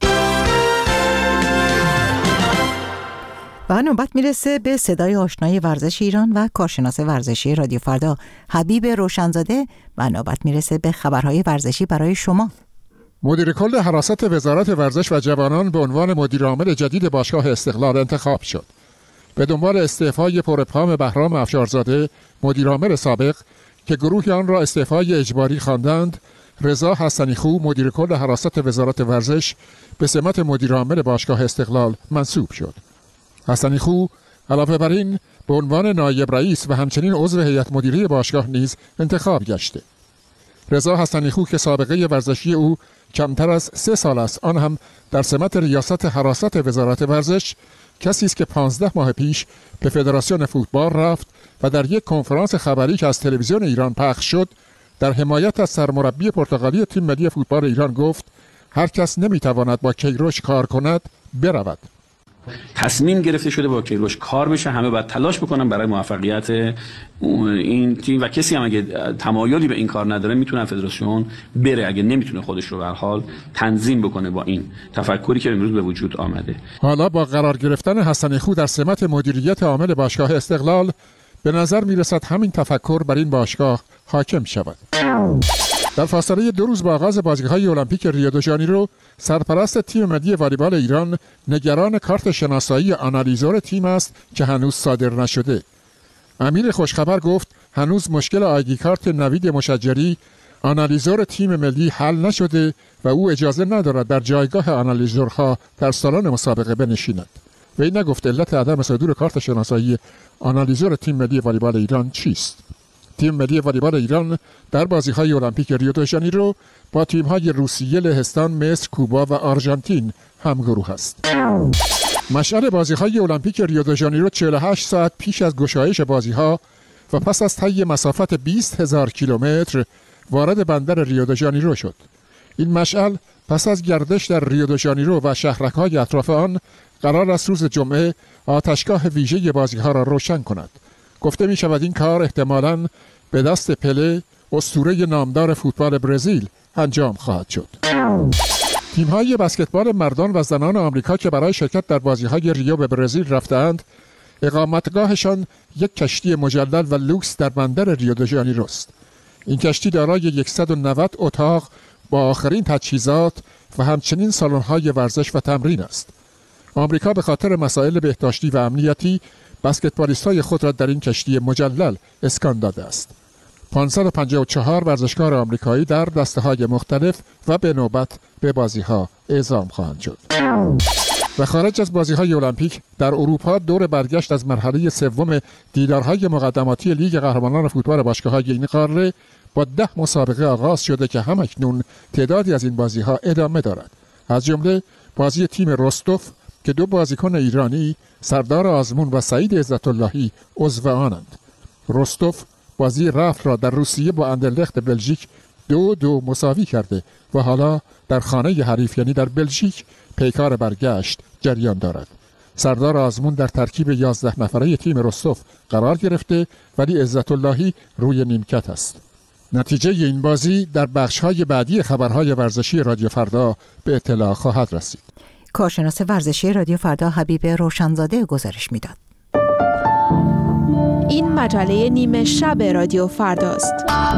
و نوبت میرسه به صدای آشنای ورزش ایران و کارشناس ورزشی رادیو فردا حبیب روشنزاده و نوبت میرسه به خبرهای ورزشی برای شما. مدیر کل حراست وزارت ورزش و جوانان به عنوان مدیر عامل جدید باشگاه استقلال انتخاب شد. به دنبال استعفای پرابهام بهرام افشارزاده مدیر عامل سابق که گروهی آن را استعفای اجباری خواندند، رضا حسنیخو مدیر کل حراست وزارت ورزش به سمت مدیر عامل باشگاه استقلال منصوب شد. حسنیخو علاوه بر این به عنوان نایب رئیس و همچنین عضو هیئت مدیره باشگاه نیز انتخاب گشته. رضا حسنیخو که سابقه ورزشی او کمتر از 3 سال است، آن هم در سمت ریاست حراست وزارت ورزش، کسی است که 15 ماه پیش به فدراسیون فوتبال رفت و در یک کنفرانس خبری که از تلویزیون ایران پخش شد در حمایت از سرمربی پرتغالی تیم ملی فوتبال ایران گفت هر کس نمیتواند با کیروش کار کند برود. تصمیم گرفته شده با کیروش کار بشه، همه باید تلاش بکنن برای موفقیت این تیم و کسی هم اگه تمایلی به این کار نداره میتونه فدراسیون بره، اگه نمیتونه خودش رو به هر حال تنظیم بکنه با این تفکری که امروز به وجود آمده. حالا با قرار گرفتن حسنیخو در سمت مدیریت عامل باشگاه استقلال به نظر میرسد همین تفکر بر این باشگاه حاکم شود. در فاصله 2 روز با آغاز بازی‌های المپیک ریو دو ژانیرو، سرپرست تیم ملی والیبال ایران نگران کارت شناسایی آنالیزور تیم است که هنوز صادر نشده. امیر خوشخبر گفت هنوز مشکل آیدی کارت نوید مشجری آنالیزور تیم ملی حل نشده و او اجازه ندارد در جایگاه آنالیزورها در سالن مسابقه بنشیند. وی نگفت علت عدم صدور کارت شناسایی آنالیزور تیم ملی والیبال ایران چیست. تیم ملی والیبال ایران در بازی‌های المپیک ریو دو ژانیرو با تیم‌های روسیه، لهستان، مصر، کوبا و آرژانتین همگروه است. مشعل بازی‌های المپیک ریو دو ژانیرو 48 ساعت پیش از گشایش بازی‌ها و پس از طی مسافت 20,000 کیلومتر وارد بندر ریو دو ژانیرو شد. این مشعل پس از گردش در ریو دو ژانیرو و شهرک‌های اطراف آن قرار است روز جمعه آتشگاه ویژه بازی‌ها را روشن کند. گفته می شود این کار احتمالاً به دست پله، اسطوره نامدار فوتبال برزیل، انجام خواهد شد. تیم‌های بسکتبال مردان و زنان آمریکا که برای شرکت در بازی‌های ریو به برزیل رفتند، اقامتگاهشان یک کشتی مجلل و لوکس در بندر ریو دو ژانیرو است. این کشتی دارای 190 اتاق با آخرین تجهیزات و همچنین سالن‌های ورزش و تمرین است. آمریکا به خاطر مسائل بهداشتی و امنیتی بسکتبالیست‌های خود را در این کشتی مجلل اسکان داده است. 554 ورزشکار آمریکایی در دسته‌های مختلف و به نوبت به بازی‌ها اعزام خواهند شد. و خارج از بازی‌های المپیک در اروپا دور برگشت از مرحله سوم دیدارهای مقدماتی لیگ قهرمانان فوتبال باشگاه‌های این قاره با 10 مسابقه آغاز شده که همکنون تعدادی از این بازی‌ها ادامه دارد. از جمله بازی تیم رستوف که 2 بازیکن ایرانی سردار آزمون و سعید عزت‌اللهی عضو آنند. رستوف بازی رفت را در روسیه با اندرلخت بلژیک 2-2 مساوی کرده و حالا در خانه حریف یعنی در بلژیک پیکار برگشت جریان دارد. سردار آزمون در ترکیب 11 نفره تیم رستوف قرار گرفته ولی عزت‌اللهی روی نیمکت است. نتیجه این بازی در بخش‌های بعدی خبرهای ورزشی رادیو فردا به اطلاع خواهد رسید. کارشناس ورزشی رادیو فردا حبیب روشنزاده گزارش میداد. این مجله نیمه شب رادیو فرداست.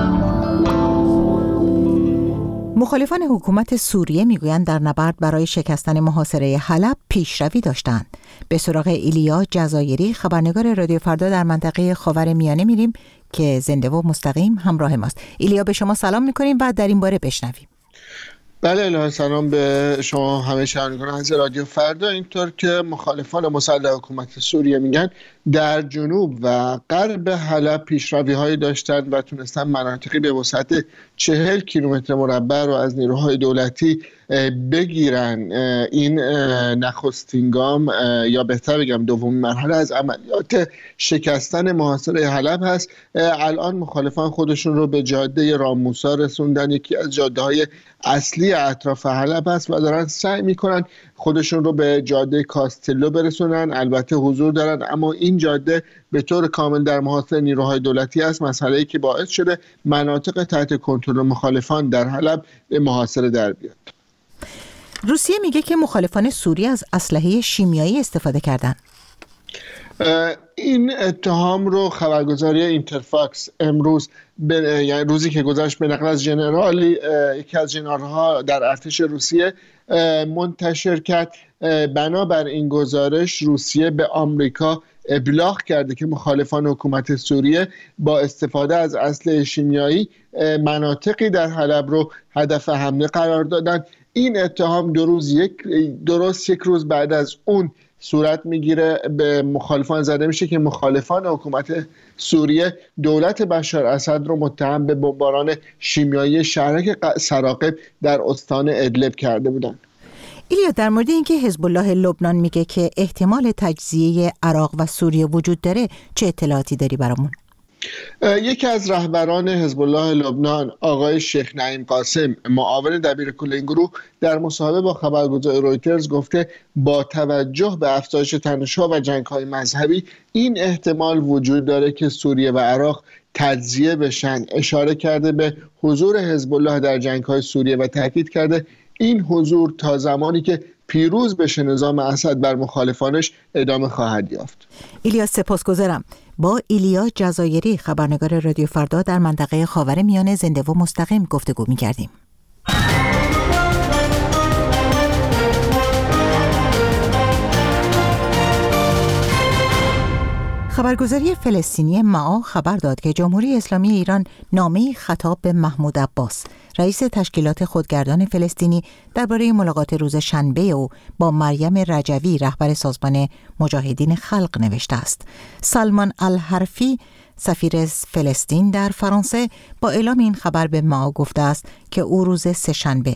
مخالفان حکومت سوریه میگویند در نبرد برای شکستن محاصره حلب پیشروی داشتند. به سراغ ایلیا جزایری خبرنگار رادیو فردا در منطقه خاورمیانه میریم که زنده و مستقیم همراه ماست. ایلیا، به شما سلام میکنیم و در این باره بشنویم. بله، الهی سلام به شما همه شنوندگان از رادیو فردا. اینطور که مخالفان مسلح حکومت سوریه میگن در جنوب و غرب حلب پیشروی‌هایی داشتند و تونستن مناطقی به وسعت 40 کیلومتر مربع رو از نیروهای دولتی بگیرن. این نخستین گام یا بهتر بگم دومین مرحله از عملیات شکستن محاصره حلب هست. الان مخالفان خودشون رو به جاده راموسا رسوندن، یکی از جاده‌های اصلی اطراف حلب هست و دارن سعی میکنن خودشون رو به جاده کاستلو برسونن. البته حضور دارن اما این جاده به طور کامل در محاصره نیروهای دولتی است، مسئله‌ای که باعث شده مناطق تحت کنترل مخالفان در حلب به محاصره در بیاد. روسیه میگه که مخالفان سوریه از اسلحه شیمیایی استفاده کردن. این اتهام رو خبرگزاری اینترفاکس امروز یعنی روزی که گذشت به نقل از ژنرالی یکی از ژنرال‌ها در ارتش روسیه منتشر کرد. بنابر این گزارش روسیه به آمریکا ابلاغ کرده که مخالفان حکومت سوریه با استفاده از اسلحه شیمیایی مناطقی در حلب رو هدف حمله قرار دادن. این اتهام درست یک روز بعد از اون صورت میگیره به مخالفان زده میشه که مخالفان حکومت سوریه دولت بشار اسد رو متهم به بمباران شیمیایی شهرک سراقب در استان ادلب کرده بودن. ایلیا، در مورد اینکه حزب الله لبنان میگه که احتمال تجزیه عراق و سوریه وجود داره، چه اطلاعاتی داری برامون؟ یکی از رهبران حزب الله لبنان آقای شیخ نعیم قاسم، معاون دبیرکل این گروه، در مصاحبه با خبرگزاری رویترز گفته با توجه به افزایش تنش‌ها و جنگ‌های مذهبی این احتمال وجود داره که سوریه و عراق تجزیه بشن. اشاره کرده به حضور حزب الله در جنگ‌های سوریه و تاکید کرده این حضور تا زمانی که پیروز بشه نظام اسد بر مخالفانش ادامه خواهد یافت. ایلیا، سپاسگزارم. با ایلیا جزایری خبرنگار رادیو فردا در منطقه خاورمیانه زنده و مستقیم گفتگو می‌کردیم. خبرگزاری فلسطینی معا خبر داد که جمهوری اسلامی ایران نامه‌ای خطاب به محمود عباس، رئیس تشکیلات خودگردان فلسطینی، درباره ملاقات روز شنبه او با مریم رجوی، رهبر سازمان مجاهدین خلق نوشته است. سلمان الحرفی، سفیر فلسطین در فرانسه با اعلام این خبر به ما گفته است که او روز سه‌شنبه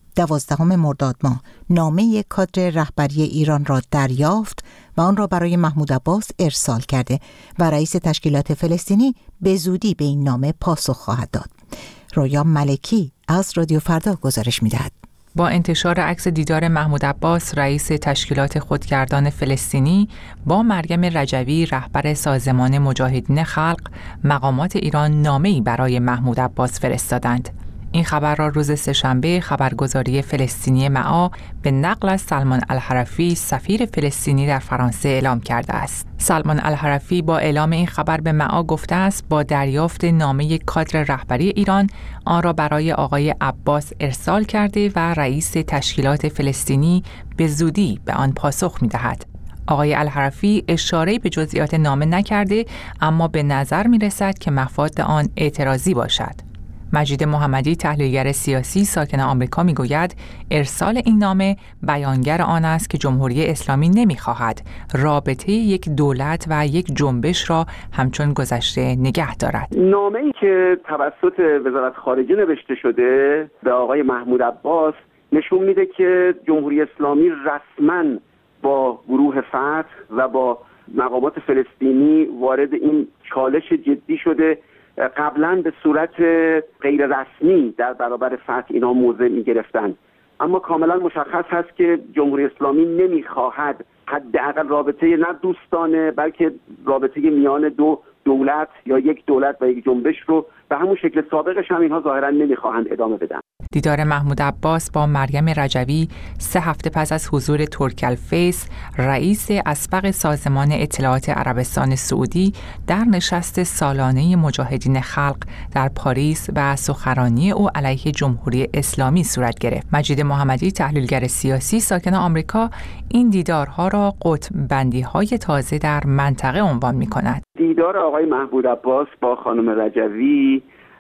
12 مرداد ماه نامه کادر رهبری ایران را دریافت و آن را برای محمود عباس ارسال کرده و رئیس تشکیلات فلسطینی به زودی به این نامه پاسخ خواهد داد. رویا ملکی از رادیو فردا گزارش می‌دهد. با انتشار عکس دیدار محمود عباس رئیس تشکیلات خودگردان فلسطینی با مریم رجوی رهبر سازمان مجاهدین خلق، مقامات ایران نامه‌ای برای محمود عباس فرستادند. این خبر را روز سه‌شنبه خبرگزاری فلسطینی معا به نقل از سلمان الحرفی سفیر فلسطینی در فرانسه اعلام کرده است. سلمان الحرفی با اعلام این خبر به معا گفته است با دریافت نامه کادر رهبری ایران آن را برای آقای عباس ارسال کرده و رئیس تشکیلات فلسطینی به زودی به آن پاسخ می‌دهد. آقای الحرفی اشاره‌ای به جزئیات نامه نکرده، اما به نظر می‌رسد که مفاد آن اعتراضی باشد. مجید محمدی تحلیلگر سیاسی ساکن آمریکا میگوید ارسال این نامه بیانگر آن است که جمهوری اسلامی نمیخواهد رابطه یک دولت و یک جنبش را همچون گذشته نگه دارد. نامه‌ای که توسط وزارت خارجه نوشته شده به آقای محمود عباس نشون میده که جمهوری اسلامی رسما با گروه فتح و با مقامات فلسطینی وارد این چالش جدی شده. قبلا به صورت غیر رسمی در برابر فتح اینا موضع می گرفتن، اما کاملا مشخص هست که جمهوری اسلامی نمیخواهد حداقل رابطه نه دوستانه بلکه رابطه میان دو دولت یا یک دولت و یک جنبش رو به همون شکل سابقش هم اینها ظاهرا نمیخواهند ادامه بدن. دیدار محمود عباس با مریم رجوی 3 هفته پس از حضور ترک‌الفیس رئیس اسبق سازمان اطلاعات عربستان سعودی در نشست سالانه مجاهدین خلق در پاریس و سخنرانی او علیه جمهوری اسلامی صورت گرفت. مجید محمدی تحلیلگر سیاسی ساکن آمریکا این دیدارها را قطب بندی‌های تازه در منطقه عنوان می‌کند. دیدار آقای محمود عباس با خانم رجوی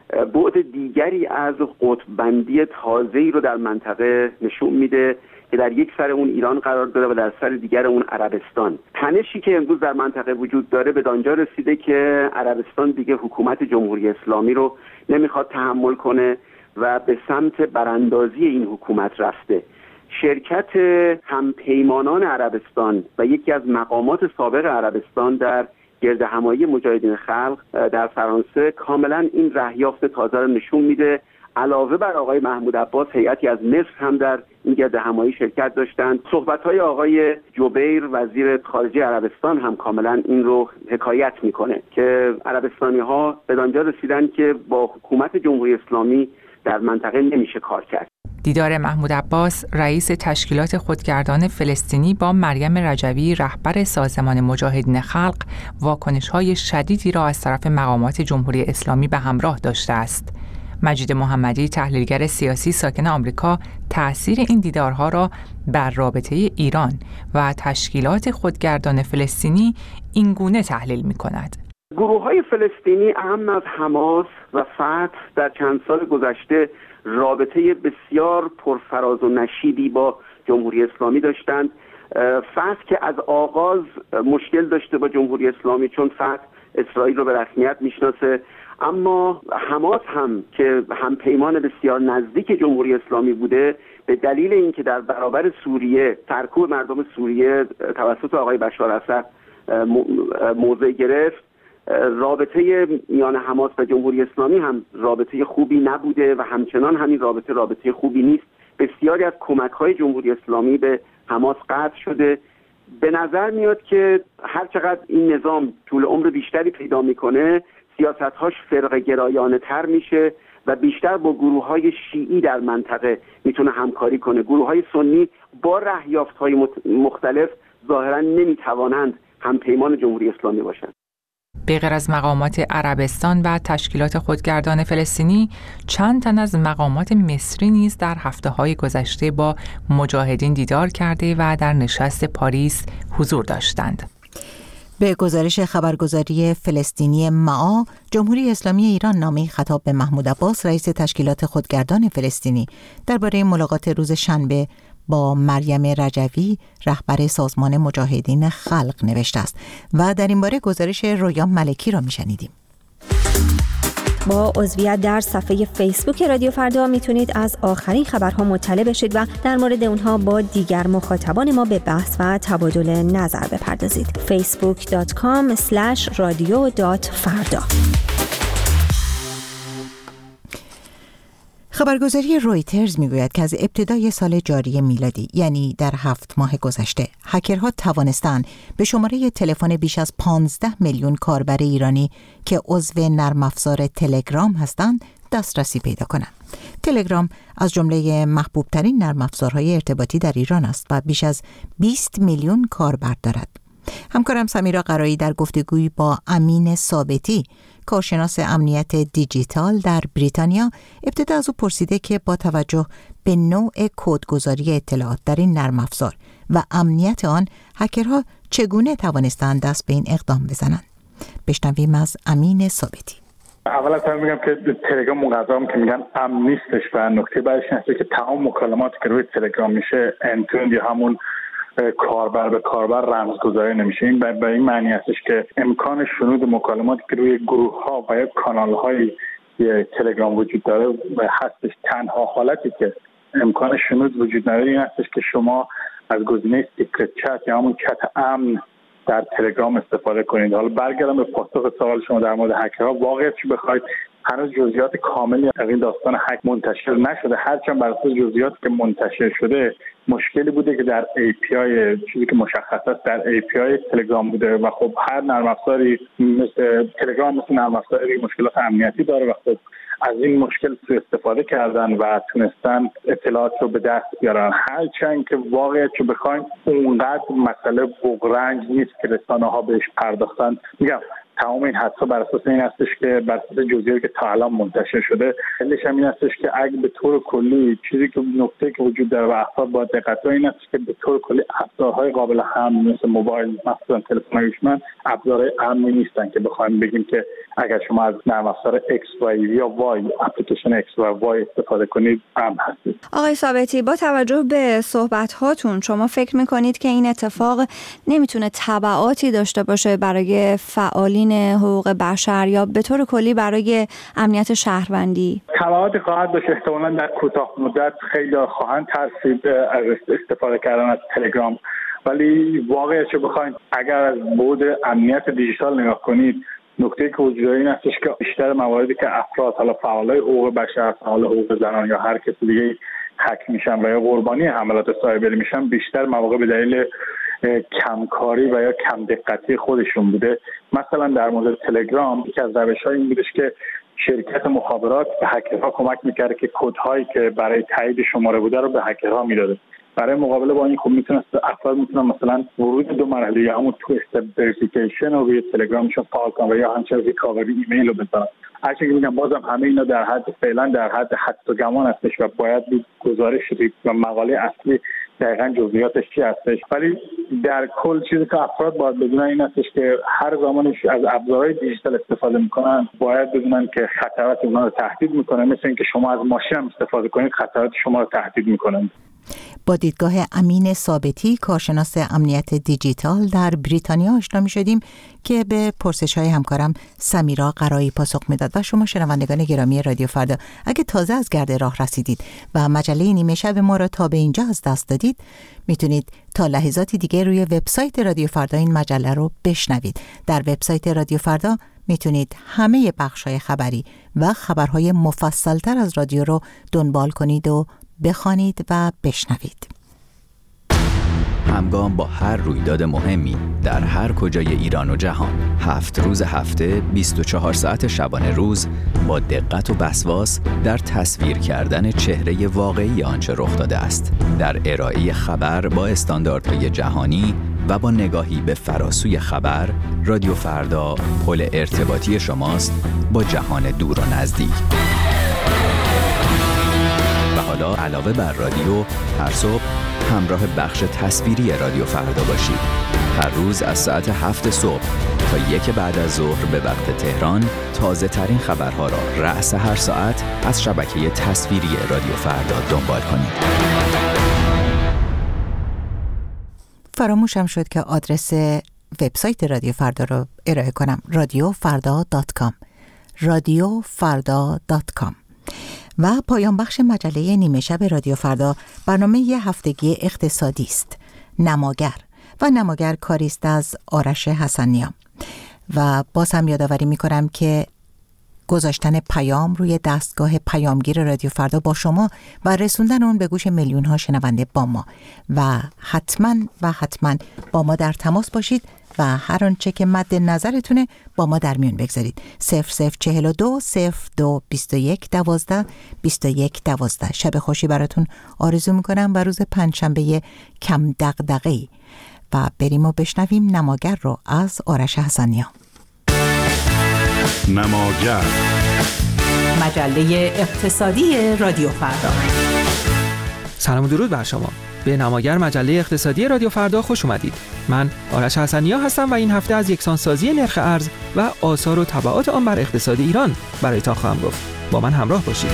بعد دیگری از قطب‌بندی تازه‌ای رو در منطقه نشون میده که در یک سر اون ایران قرار داره و در سر دیگر اون عربستان. تنشی که امروز در منطقه وجود داره به آنجا رسیده که عربستان دیگه حکومت جمهوری اسلامی رو نمیخواد تحمل کنه و به سمت براندازی این حکومت رفته. شرکت همپیمانان عربستان و یکی از مقامات سابق عربستان در گردهمایی مجاهدین خلق در فرانسه کاملا این رهیافت تازه رو نشون میده. علاوه بر آقای محمود عباس هیئتی از مصر هم در این گردهمایی شرکت داشتند. صحبت‌های آقای جبیر وزیر خارجه عربستان هم کاملا این رو حکایت میکنه که عربستانی‌ها به آنجا رسیدن که با حکومت جمهوری اسلامی در منطقه نمیشه کار کرد. دیدار محمود عباس رئیس تشکیلات خودگردان فلسطینی با مریم رجوی رهبر سازمان مجاهدین خلق واکنش‌های شدیدی را از طرف مقامات جمهوری اسلامی به همراه داشته است. مجید محمدی تحلیلگر سیاسی ساکن آمریکا تأثیر این دیدارها را بر رابطه ایران و تشکیلات خودگردان فلسطینی اینگونه تحلیل می‌کند. گروه‌های فلسطینی اهم از حماس و فتح در چند سال گذشته رابطه بسیار پرفراز و نشیبی با جمهوری اسلامی داشتند. فتح که از آغاز مشکل داشته با جمهوری اسلامی چون فتح اسرائیل رو به رسمیت میشناسه، اما حماس هم که همپیمان بسیار نزدیک جمهوری اسلامی بوده به دلیل اینکه در برابر سوریه سرکوب مردم سوریه توسط آقای بشار اسد موضع گرفت، رابطه میان حماس و جمهوری اسلامی هم رابطه خوبی نبوده و همچنان همین رابطه خوبی نیست. بسیاری از کمک‌های جمهوری اسلامی به حماس قطع شده. به نظر میاد که هر چقدر این نظام طول عمر بیشتری پیدا میکنه سیاست‌هاش فرقه گرایانه تر میشه و بیشتر با گروه‌های شیعی در منطقه میتونه همکاری کنه. گروه‌های سنی با رهیافت‌های مختلف ظاهراً نمیتوانند همپیمان جمهوری اسلامی باشند. به غیر از مقامات عربستان و تشکیلات خودگردان فلسطینی، چند تن از مقامات مصری نیز در هفته‌های گذشته با مجاهدین دیدار کرده و در نشست پاریس حضور داشتند. به گزارش خبرگزاری فلسطینی معا، جمهوری اسلامی ایران نامه خطاب به محمود عباس رئیس تشکیلات خودگردان فلسطینی درباره ملاقات روز شنبه با مریم رجوی رهبر سازمان مجاهدین خلق نوشته است و در این باره گزارش رویا ملکی را میشنیدیم. با عضویت در صفحه فیسبوک رادیو فردا میتونید از آخرین خبرها مطلع بشید و در مورد اونها با دیگر مخاطبان ما به بحث و تبادل نظر بپردازید. facebook.com/radio.farda. خبرگزاری رویترز میگوید که از ابتدای سال جاری میلادی، یعنی در 7 ماه گذشته، هکرها توانستند به شماره تلفن بیش از 15 میلیون کاربر ایرانی که عضو نرم افزار تلگرام هستند دسترسی پیدا کنند. تلگرام از جمله محبوب ترین نرم افزارهای ارتباطی در ایران است و بیش از 20 میلیون کاربر دارد. همکارم سمیرا قرایی در گفتگویی با امین ثابتی، کارشناس امنیت دیجیتال در بریتانیا، ابتدا از او پرسیده که با توجه به نوع کدگذاری اطلاعات در این نرم افزار و امنیت آن، هکرها چگونه توانستند دست به این اقدام بزنند. بشنویم از امین ثابتی. اول از همه میگم که تلگرام مقدم که میگن امن نیستش و نکته بعدش اینه که تمام مکالماتی که روی تلگرام میشه انتوند یا همون کاربر به کاربر رمزگذاری نمیشه. این به این معنی هستش که امکان شنود مکالماتی که روی گروه ها و یا کانال های تلگرام وجود داره هستش. تنها حالتی که امکان شنود وجود نداره این هستش که شما از گزینه سیکرت چت یا همون چت امن در تلگرام استفاده کنید. حالا برگردم به پاسخ سوال شما در مورد هکرها. واقعیت چه بخواید هنوز جزئیات کاملی از این داستان هک منتشر نشده، هرچند بر اساس جزئیات که منتشر شده مشکلی بوده که در API چیزی که مشخص است در API تلگرام بوده و خب هر نرم افزاری مثل تلگرام مثل نرم افزاری مشکلات امنیتی داره و خب از این مشکل سوء استفاده کردن و تونستن اطلاعات رو به دست بیارن. هرچند که واقعیت رو بخواین اونقدر مسئله بغرنج نیست که رسانه ها بهش پرداختن. میگم تمام این حدس‌ها بر اساس این هستش که بر اساس جزئیاتی که تا الان منتشر شده، دلیلش هم این هستش که اگه به طور کلی چیزی که نکته که وجود داره و افراد باید دقت کنن این هستش که به طور کلی ابزارهای قابل حمل مثل موبایل، مثلا تلفن هوشمند، ابزارهای امنی نیستن که بخوایم بگیم که اگر شما از نرم افزار XY یا Y اپلیکیشن X و Y استفاده کنید امن هستید. آقای ثابتی، با توجه به صحبت هاتون شما فکر می‌کنید که این اتفاق نمیتونه تبعاتی داشته باشه برای فعالین حقوق بشر یا به طور کلی برای امنیت شهروندی؟ تبعاتی خواهد داشت. احتمالاً در کوتاه مدت خیلی خواهند ترسید از استفاده کردن از تلگرام، ولی واقعیت رو بخواید اگر از بعد امنیت دیجیتال نگاه کنید، نکته که وجود داره این هستش که بیشتر مواردی که افراد، حالا فعالای حقوق بشر، فعال حقوق زنان یا هر کسی دیگه هک میشن و یا قربانی حملات سایبری میشن، بیشتر مواقع به دلیل کمکاری و یا کم دقتی خودشون بوده. مثلا در مورد تلگرام یکی از روش‌های این بودش که شرکت مخابرات به هکرها کمک میکرده که کدهایی که برای تایید شماره بوده رو به هکرها میداده. برای مقابله با این خب افراد میتونن مثلا ورود دو مرحله یا همون تو استپ وریفیکیشن رو روی تلگرامشون فعال کنن و یا همچنین ریکاوری ایمیل رو بزنن. هرچند که میگم بازم همه اینا در حد فعلا در حد حدس و گمان هستش و باید گزارش شدید و مقاله اصلی دقیقاً جزئیاتش چی هستش، ولی در کل چیزی که افراد باید بدونن این هستش که هر زمانی از ابزارهای دیجیتال استفاده میکنن باید بدونن که خطرات اونها رو تهدید میکنه. مثل اینکه شما از ماشین هم استفاده کنید خطرات شما رو تهدید میکنن. با دیدگاه امین ثابتی، کارشناس امنیت دیجیتال در بریتانیا آشنا می‌شدیم که به پرسش‌های همکارم سمیرا قرایی پاسخ میداد. و شما شنوندگان گرامی رادیو فردا، اگه تازه از گرد راه رسیدید و مجله نیمه شب ما را تا به اینجا از دست دادید، میتونید تا لحظاتی دیگه روی وبسایت رادیو فردا این مجله رو بشنوید. در وبسایت رادیو فردا میتونید همه بخش‌های خبری و خبرهای مفصل‌تر از رادیو رو دنبال کنید و بخوانید و بشنوید. همگام با هر رویداد مهمی در هر کجای ایران و جهان، 7 روز هفته 24 ساعت شبانه روز با دقت و وسواس در تصویر کردن چهره واقعی آنچه رخ داده است، در ارائه خبر با استانداردهای جهانی و با نگاهی به فراسوی خبر، رادیو فردا پل ارتباطی شماست با جهان دور و نزدیک. و حالا علاوه بر رادیو، هر صبح همراه بخش تصویری رادیو فردا باشید. هر روز از ساعت 7 صبح تا 1 بعد از ظهر به وقت تهران تازه ترین خبرها را رأس هر ساعت از شبکه تصویری رادیو فردا دنبال کنید. فراموشم شد که آدرس وبسایت رادیو فردا رو ارائه کنم. radiofarda.com radiofrda.com. و پایان بخش مجله نیمه شب رادیو فردا برنامه هفتگی اقتصادی است. نماگر و نماگر کاری است از آرش حسنیا. و باز هم یادآوری می‌کنم که گذاشتن پیام روی دستگاه پیامگیر رادیو فردا با شما و رسوندن اون به گوش میلیون ها شنونده با ما و حتما با ما در تماس باشید و هر آنچه که مد نظرتونه با ما در میون بگذارید. 0042 02 21 12 21 12. شب خوشی براتون آرزو میکنم و روز پنجشنبه کم دغدغه‌ای. و بریم و بشنویم نماگر رو از آرش حسنیا. نماگر، مجله اقتصادی رادیو فردا. سلام و درود بر شما. به نماگر مجله اقتصادی رادیو فردا خوش اومدید. من آرش حسنیا هستم و این هفته از یکسانسازی نرخ ارز و آثار و تبعات آن بر اقتصاد ایران برایتان خواهم گفت. با من همراه باشید.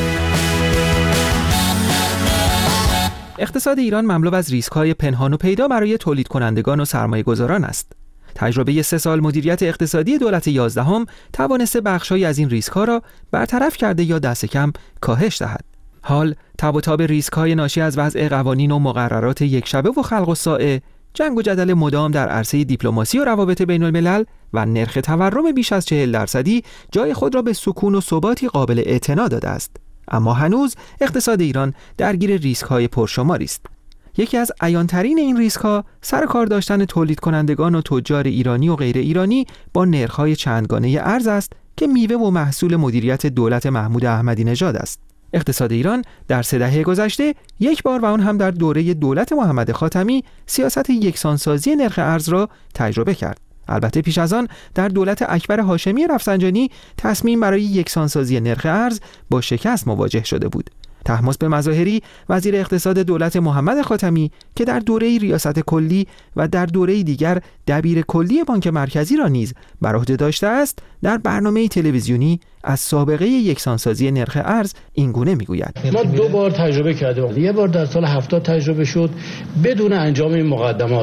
اقتصاد ایران مملو از ریسک‌های پنهان و پیدا برای تولید کنندگان و سرمایه‌گذاران است. تجربه 3 سال مدیریت اقتصادی دولت 11 توانسته بخش‌هایی از این ریسک‌ها را برطرف کرده یا دست کم کاهش دهد. حال تب و تاب ریسک‌های ناشی از وضع قوانین و مقررات یکشبه و خلق الساعه، جنگ و جدل مدام در عرصه دیپلماسی و روابط بین‌الملل و نرخ تورم بیش از 40% جای خود را به سکون و ثباتی قابل اعتنا داده است. اما هنوز اقتصاد ایران درگیر ریسک‌های پرشماری است. یکی از عیان‌ترین این ریسک‌ها سر کار داشتن تولید کنندگان و تجار ایرانی و غیر ایرانی با نرخ‌های چندگانه ارز است که میوه و محصول مدیریت دولت محمود احمدی نژاد است. اقتصاد ایران در 3 دهه گذشته یک بار و آن هم در دوره دولت محمد خاتمی سیاست یکسانسازی نرخ ارز را تجربه کرد. البته پیش از آن در دولت اکبر هاشمی رفسنجانی تصمیم برای یکسانسازی نرخ ارز با شکست مواجه شده بود. طهماسب مظاهری وزیر اقتصاد دولت محمد خاتمی که در دوره ریاست کلی و در دوره دیگر دبیر کلی بانک مرکزی را نیز بر عهده داشته است، در برنامه تلویزیونی از سابقه یکسانسازی نرخ ارز این گونه میگوید: ما 2 بار تجربه کردیم. یه بار در سال 70 تجربه شد بدون انجام این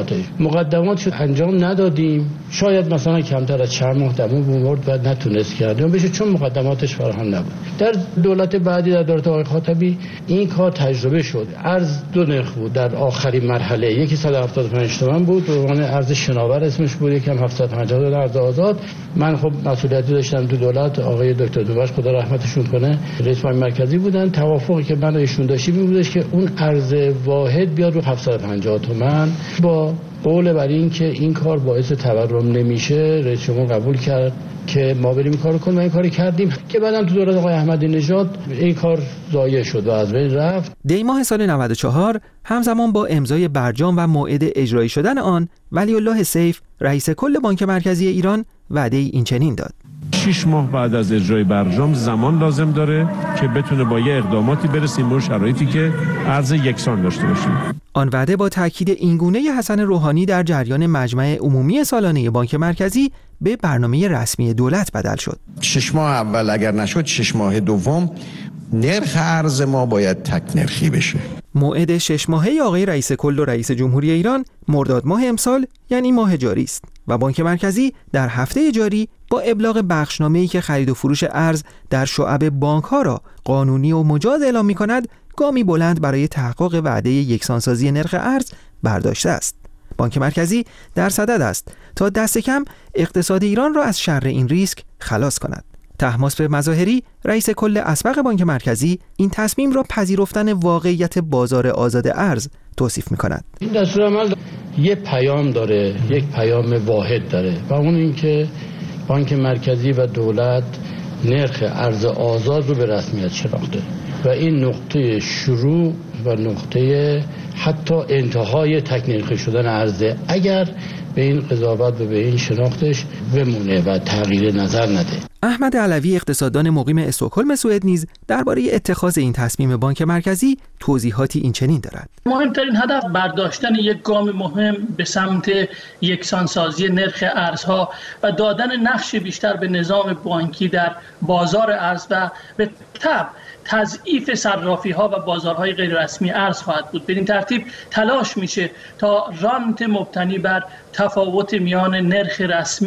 مقدمات انجام ندادیم. شاید مثلا کمتر از چند ماه دوام برد و نتونست کردیم بشه چون مقدماتش فراهم نبود. در دولت بعدی در دولت آقای خاتمی این کار تجربه شد. ارز 2 نرخ بود در آخرین مرحله. یکی 175 تومان بود به عنوان ارز شناور اسمش بود، یکم 750 دلار ارز آزاد. من خب مسئولیتی داشتم تو دولت. آقای دکتر دوبش خدا رحمتشون کنه رئیس بانک مرکزی بودن. توافقی که من و ایشون داشتیم این بودش که اون ارز واحد بیاد رو 750 تومان. با قول بر این که این کار باعث تورم نمیشه رئیس جمهور قبول کرد که ما بریم این کارو کنیم و این کاری کردیم که بعدم تو دولت آقای احمدی نژاد این کار ضایع شد و از بین رفت. دی ماه سال 94 همزمان با امضای برجام و موعد اجرایی شدن آن، ولی الله سیف رئیس کل بانک مرکزی ایران وعده این چنین داد: 6 ماه بعد از اجرای برجام زمان لازم داره که بتونه با یه اقداماتی برسیم به شرایطی که ارز یکسان داشته باشیم. آن وعده با تاکید اینگونه حسن روحانی در جریان مجمع عمومی سالانه بانک مرکزی به برنامه رسمی دولت بدل شد. 6 ماه اول اگر نشد 6 ماه دوم نرخ ارز ما باید تک نرخی بشه. موعد 6 ماهه آقای رئیس کل و رئیس جمهوری ایران مرداد ماه امسال یعنی ماه جاری است و بانک مرکزی در هفته جاری با ابلاغ بخشنامه‌ای که خرید و فروش ارز در شعب بانک‌ها را قانونی و مجاز اعلام می‌کند گامی بلند برای تحقق وعده یکسانسازی نرخ ارز برداشته است. بانک مرکزی در صدد است تا دست کم اقتصاد ایران را از شر این ریسک خلاص کند. طهماسب مظاهری رئیس کل اسبق بانک مرکزی این تصمیم را پذیرفتن واقعیت بازار آزاد ارز توصیف می‌کند. این دستورالعمل یک پیام داره، یک پیام واحد داره و اون این که بانک مرکزی و دولت نرخ ارز آزاد رو به رسمیت شناخته و این نقطه شروع و نقطه حتی انتهای تک نرخی شدن ارزه اگر به این قضاوت و به این شناختش بمونه و تغییر نظر نده. احمد علوی اقتصاددان مقیم استکهلم سوئد نیز درباره اتخاذ این تصمیم بانک مرکزی توضیحاتی این چنین دارد. مهمترین هدف برداشتن یک گام مهم به سمت یکسانسازی نرخ ارزها و دادن نقش بیشتر به نظام بانکی در بازار ارز و به تبع تضعیف صرافی‌ها و بازارهای غیر رسمی ارز خواهد بود. بدین ترتیب تلاش میشه تا رانت مبتنی بر تفاوت میان نرخ رسمی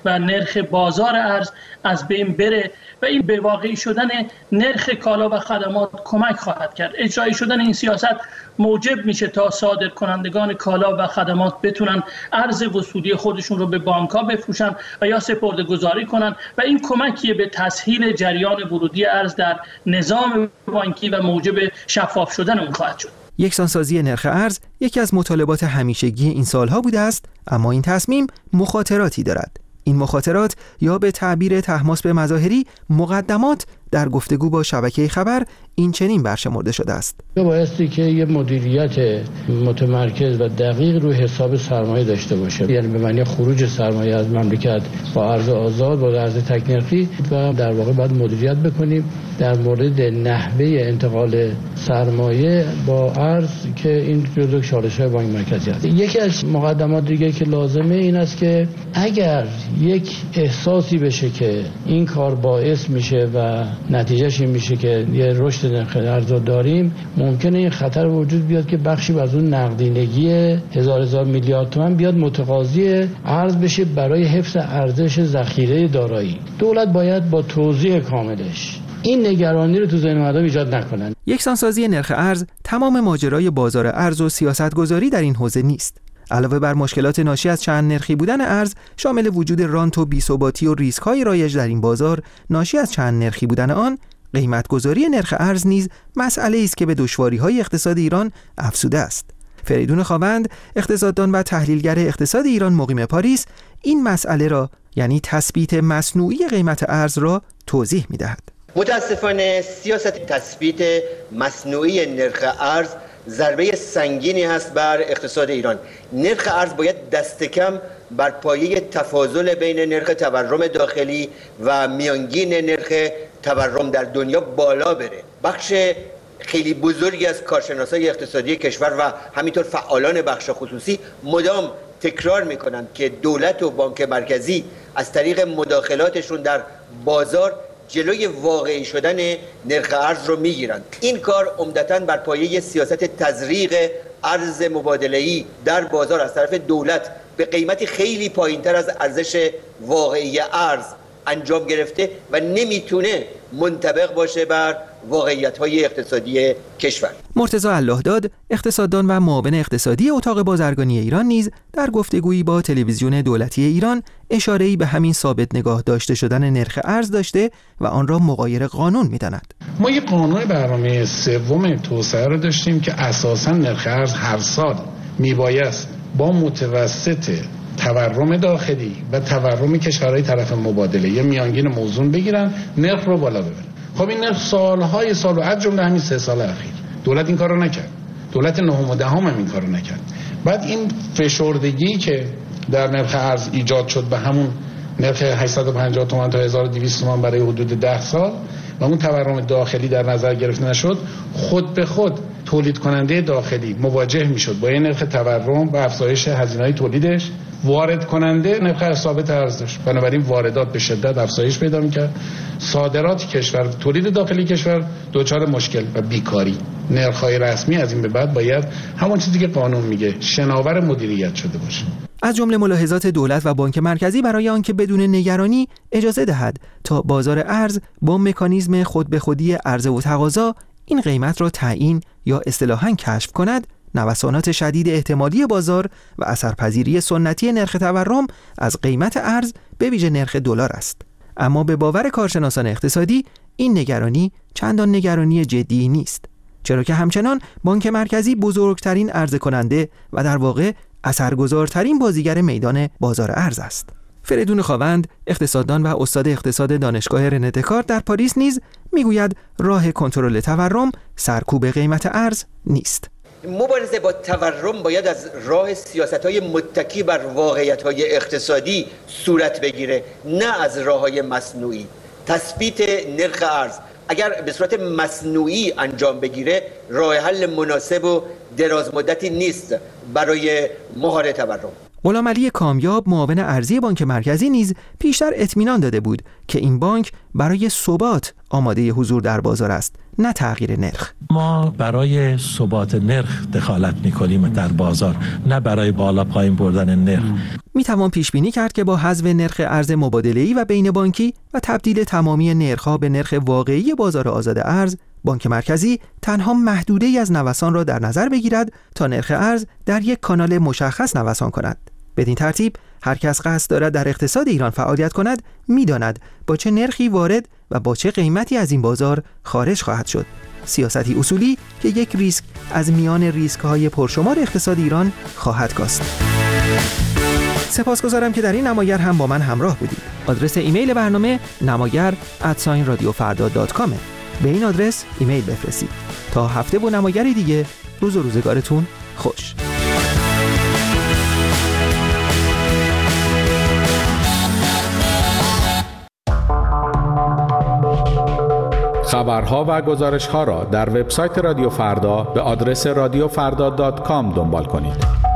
و نرخ بازار ارز از بین بره و این به واقعی شدن نرخ کالا و خدمات کمک خواهد کرد. اجرایی شدن این سیاست موجب میشه تا صادرکنندگان کالا و خدمات بتونن ارز وصولی خودشون رو به بانک‌ها بفروشن و یا سپرده‌گذاری کنن و این کمکیه به تسهیل جریان ورودی ارز در نظام بانکی و موجب شفاف شدن اون خواهد شد. یکسانسازی نرخ ارز یکی از مطالبات همیشگی این سالها بوده است، اما این تصمیم مخاطراتی دارد. این مخاطرات یا به تعبیر طهماسب مظاهری مقدمات در گفتگو با شبکه خبر این چنین برشمرده شده است. بایستی که یه مدیریت متمرکز و دقیق روی حساب سرمایه داشته باشه، یعنی به معنی خروج سرمایه از مملکت با ارز آزاد با ارز تک نرخی و در واقع باید مدیریت بکنیم در مورد نحوه انتقال سرمایه با ارز که این جزو چالش‌های بانک مرکزی است. یکی از مقدمات دیگه که لازمه این است که اگر یک احساسی بشه که این کار باعث میشه و نتیجهش این میشه که یه رشد نرخ ارز داریم، ممکنه این خطر وجود بیاد که بخشی از اون نقدینگی هزار میلیارد تومان بیاد متقاضی ارز بشه برای حفظ ارزش ذخیره دارایی. دولت باید با توضیح کاملش این نگرانی رو تو ذهن مردم ایجاد نکنن. یکسانسازی نرخ ارز تمام ماجرای بازار ارز و سیاستگذاری در این حوزه نیست. علاوه بر مشکلات ناشی از چند نرخی بودن ارز، شامل وجود رانت و بی‌ثباتی و ریسک‌های رایج در این بازار ناشی از چند نرخی بودن آن، قیمت‌گذاری نرخ ارز نیز مسئله است که به دشواری‌های اقتصاد ایران افزوده است. فریدون خاوند، اقتصاددان و تحلیلگر اقتصاد ایران مقیم پاریس، این مسئله را یعنی تثبیت مصنوعی قیمت ارز را توضیح می‌دهد. متاسفانه سیاست تثبیت مصنوعی نرخ ارز ضربه سنگینی هست بر اقتصاد ایران. نرخ ارز باید دست کم بر پایه تفاضل بین نرخ تورم داخلی و میانگین نرخ تورم در دنیا بالا بره. بخش خیلی بزرگی از کارشناسای اقتصادی کشور و همینطور فعالان بخش خصوصی مدام تکرار میکنند که دولت و بانک مرکزی از طریق مداخلاتشون در بازار جلوی واقعی شدن نرخ ارز رو میگیرند. این کار عمدتاً بر پایه سیاست تزریق ارز مبادله‌ای در بازار از طرف دولت به قیمتی خیلی پایینتر از ارزش واقعی ارز انجام گرفته و نمیتونه منطبق باشه بر واقعیت‌های اقتصادی کشور. مرتضی اللهداد، اقتصاددان و معاون اقتصادی اتاق بازرگانی ایران نیز در گفتگویی با تلویزیون دولتی ایران اشاره‌ای به همین ثابت نگاه داشته شدن نرخ ارز داشته و آن را مغایر قانون می‌داند. ما یک قانون برنامه سوم توسعه رو داشتیم که اساساً نرخ ارز هر سال میبایست با متوسط تورم داخلی و تورم کشورهای طرف مبادله یه میانگین موزون بگیرن، نرخ رو بالا ببرن. خب این نرخ سالهای سال و از جمله همین 3 سال اخیر دولت این کارو نکرد. دولت نهم و دهم هم این کارو نکرد. بعد این فشردگی که در نرخ ارز ایجاد شد به همون نرخ 850 تومان تا 1200 تومان برای حدود 10 سال و اون تورم داخلی در نظر گرفته نشد، خود به خود تولید کننده داخلی مواجه میشد با این نرخ تورم و افزایش هزینه‌های تولیدش، وارد کننده نرخ ثابت ارز داشت، بنابراین واردات به شدت افزایش پیدا میکرد، صادرات کشور، تولید داخلی کشور دچار مشکل و بیکاری. نرخ‌های رسمی از این به بعد باید همون چیزی که قانون میگه شناور مدیریت شده باشه. از جمله ملاحظات دولت و بانک مرکزی برای آنکه بدون نگرانی اجازه دهد تا بازار ارز با مکانیزم خود به خودی عرضه و تقاضا این قیمت را تعیین یا اصطلاحاً کشف کند، نوسانات شدید احتمالی بازار و اثرپذیری سنتی نرخ تورم از قیمت ارز به ویژه نرخ دلار است. اما به باور کارشناسان اقتصادی این نگرانی چندان نگرانی جدی نیست، چرا که همچنان بانک مرکزی بزرگترین عرضه کننده و در واقع اثرگذارترین بازیگر میدان بازار ارز است. فریدون خاوند، اقتصاددان و استاد اقتصاد دانشگاه رنه دکارت در پاریس نیز میگوید راه کنترل تورم سرکوب قیمت ارز نیست. مبارزه با تورم باید از راه سیاست‌های متکی بر واقعیت‌های اقتصادی صورت بگیره، نه از راه‌های مصنوعی. تثبیت نرخ ارز اگر به صورت مصنوعی انجام بگیره، راه حل مناسب و دراز مدتی نیست برای مهار تورم. غلامعلی کامیاب معاون ارزی بانک مرکزی نیز پیشتر اطمینان داده بود که این بانک برای ثبات آماده حضور در بازار است، نه تغییر نرخ. ما برای ثبات نرخ دخالت می‌کنیم در بازار، نه برای بالا پایین بردن نرخ. میتوان پیش بینی کرد که با حذف نرخ ارز مبادله‌ای و بین بانکی و تبدیل تمامی نرخ‌ها به نرخ واقعی بازار آزاد ارز، بانک مرکزی تنها محدوده‌ای از نوسان را در نظر بگیرد تا نرخ ارز در یک کانال مشخص نوسان کند. بدین ترتیب هر کس قصد دارد در اقتصاد ایران فعالیت کند می‌داند با چه نرخی وارد و با چه قیمتی از این بازار خارج خواهد شد. سیاستی اصولی که یک ریسک از میان ریسک‌های پرشمار اقتصاد ایران خواهد کاست. سپاسگزارم که در این نمایر هم با من همراه بودید. آدرس ایمیل برنامه namagar@radiofarda.com. به این آدرس ایمیل بفرستید. تا هفته با نمایری دیگه، روز و روزگارتون خوش. خبرها و گزارش‌ها را در وبسایت رادیو فردا به آدرس radiofarda.com دنبال کنید.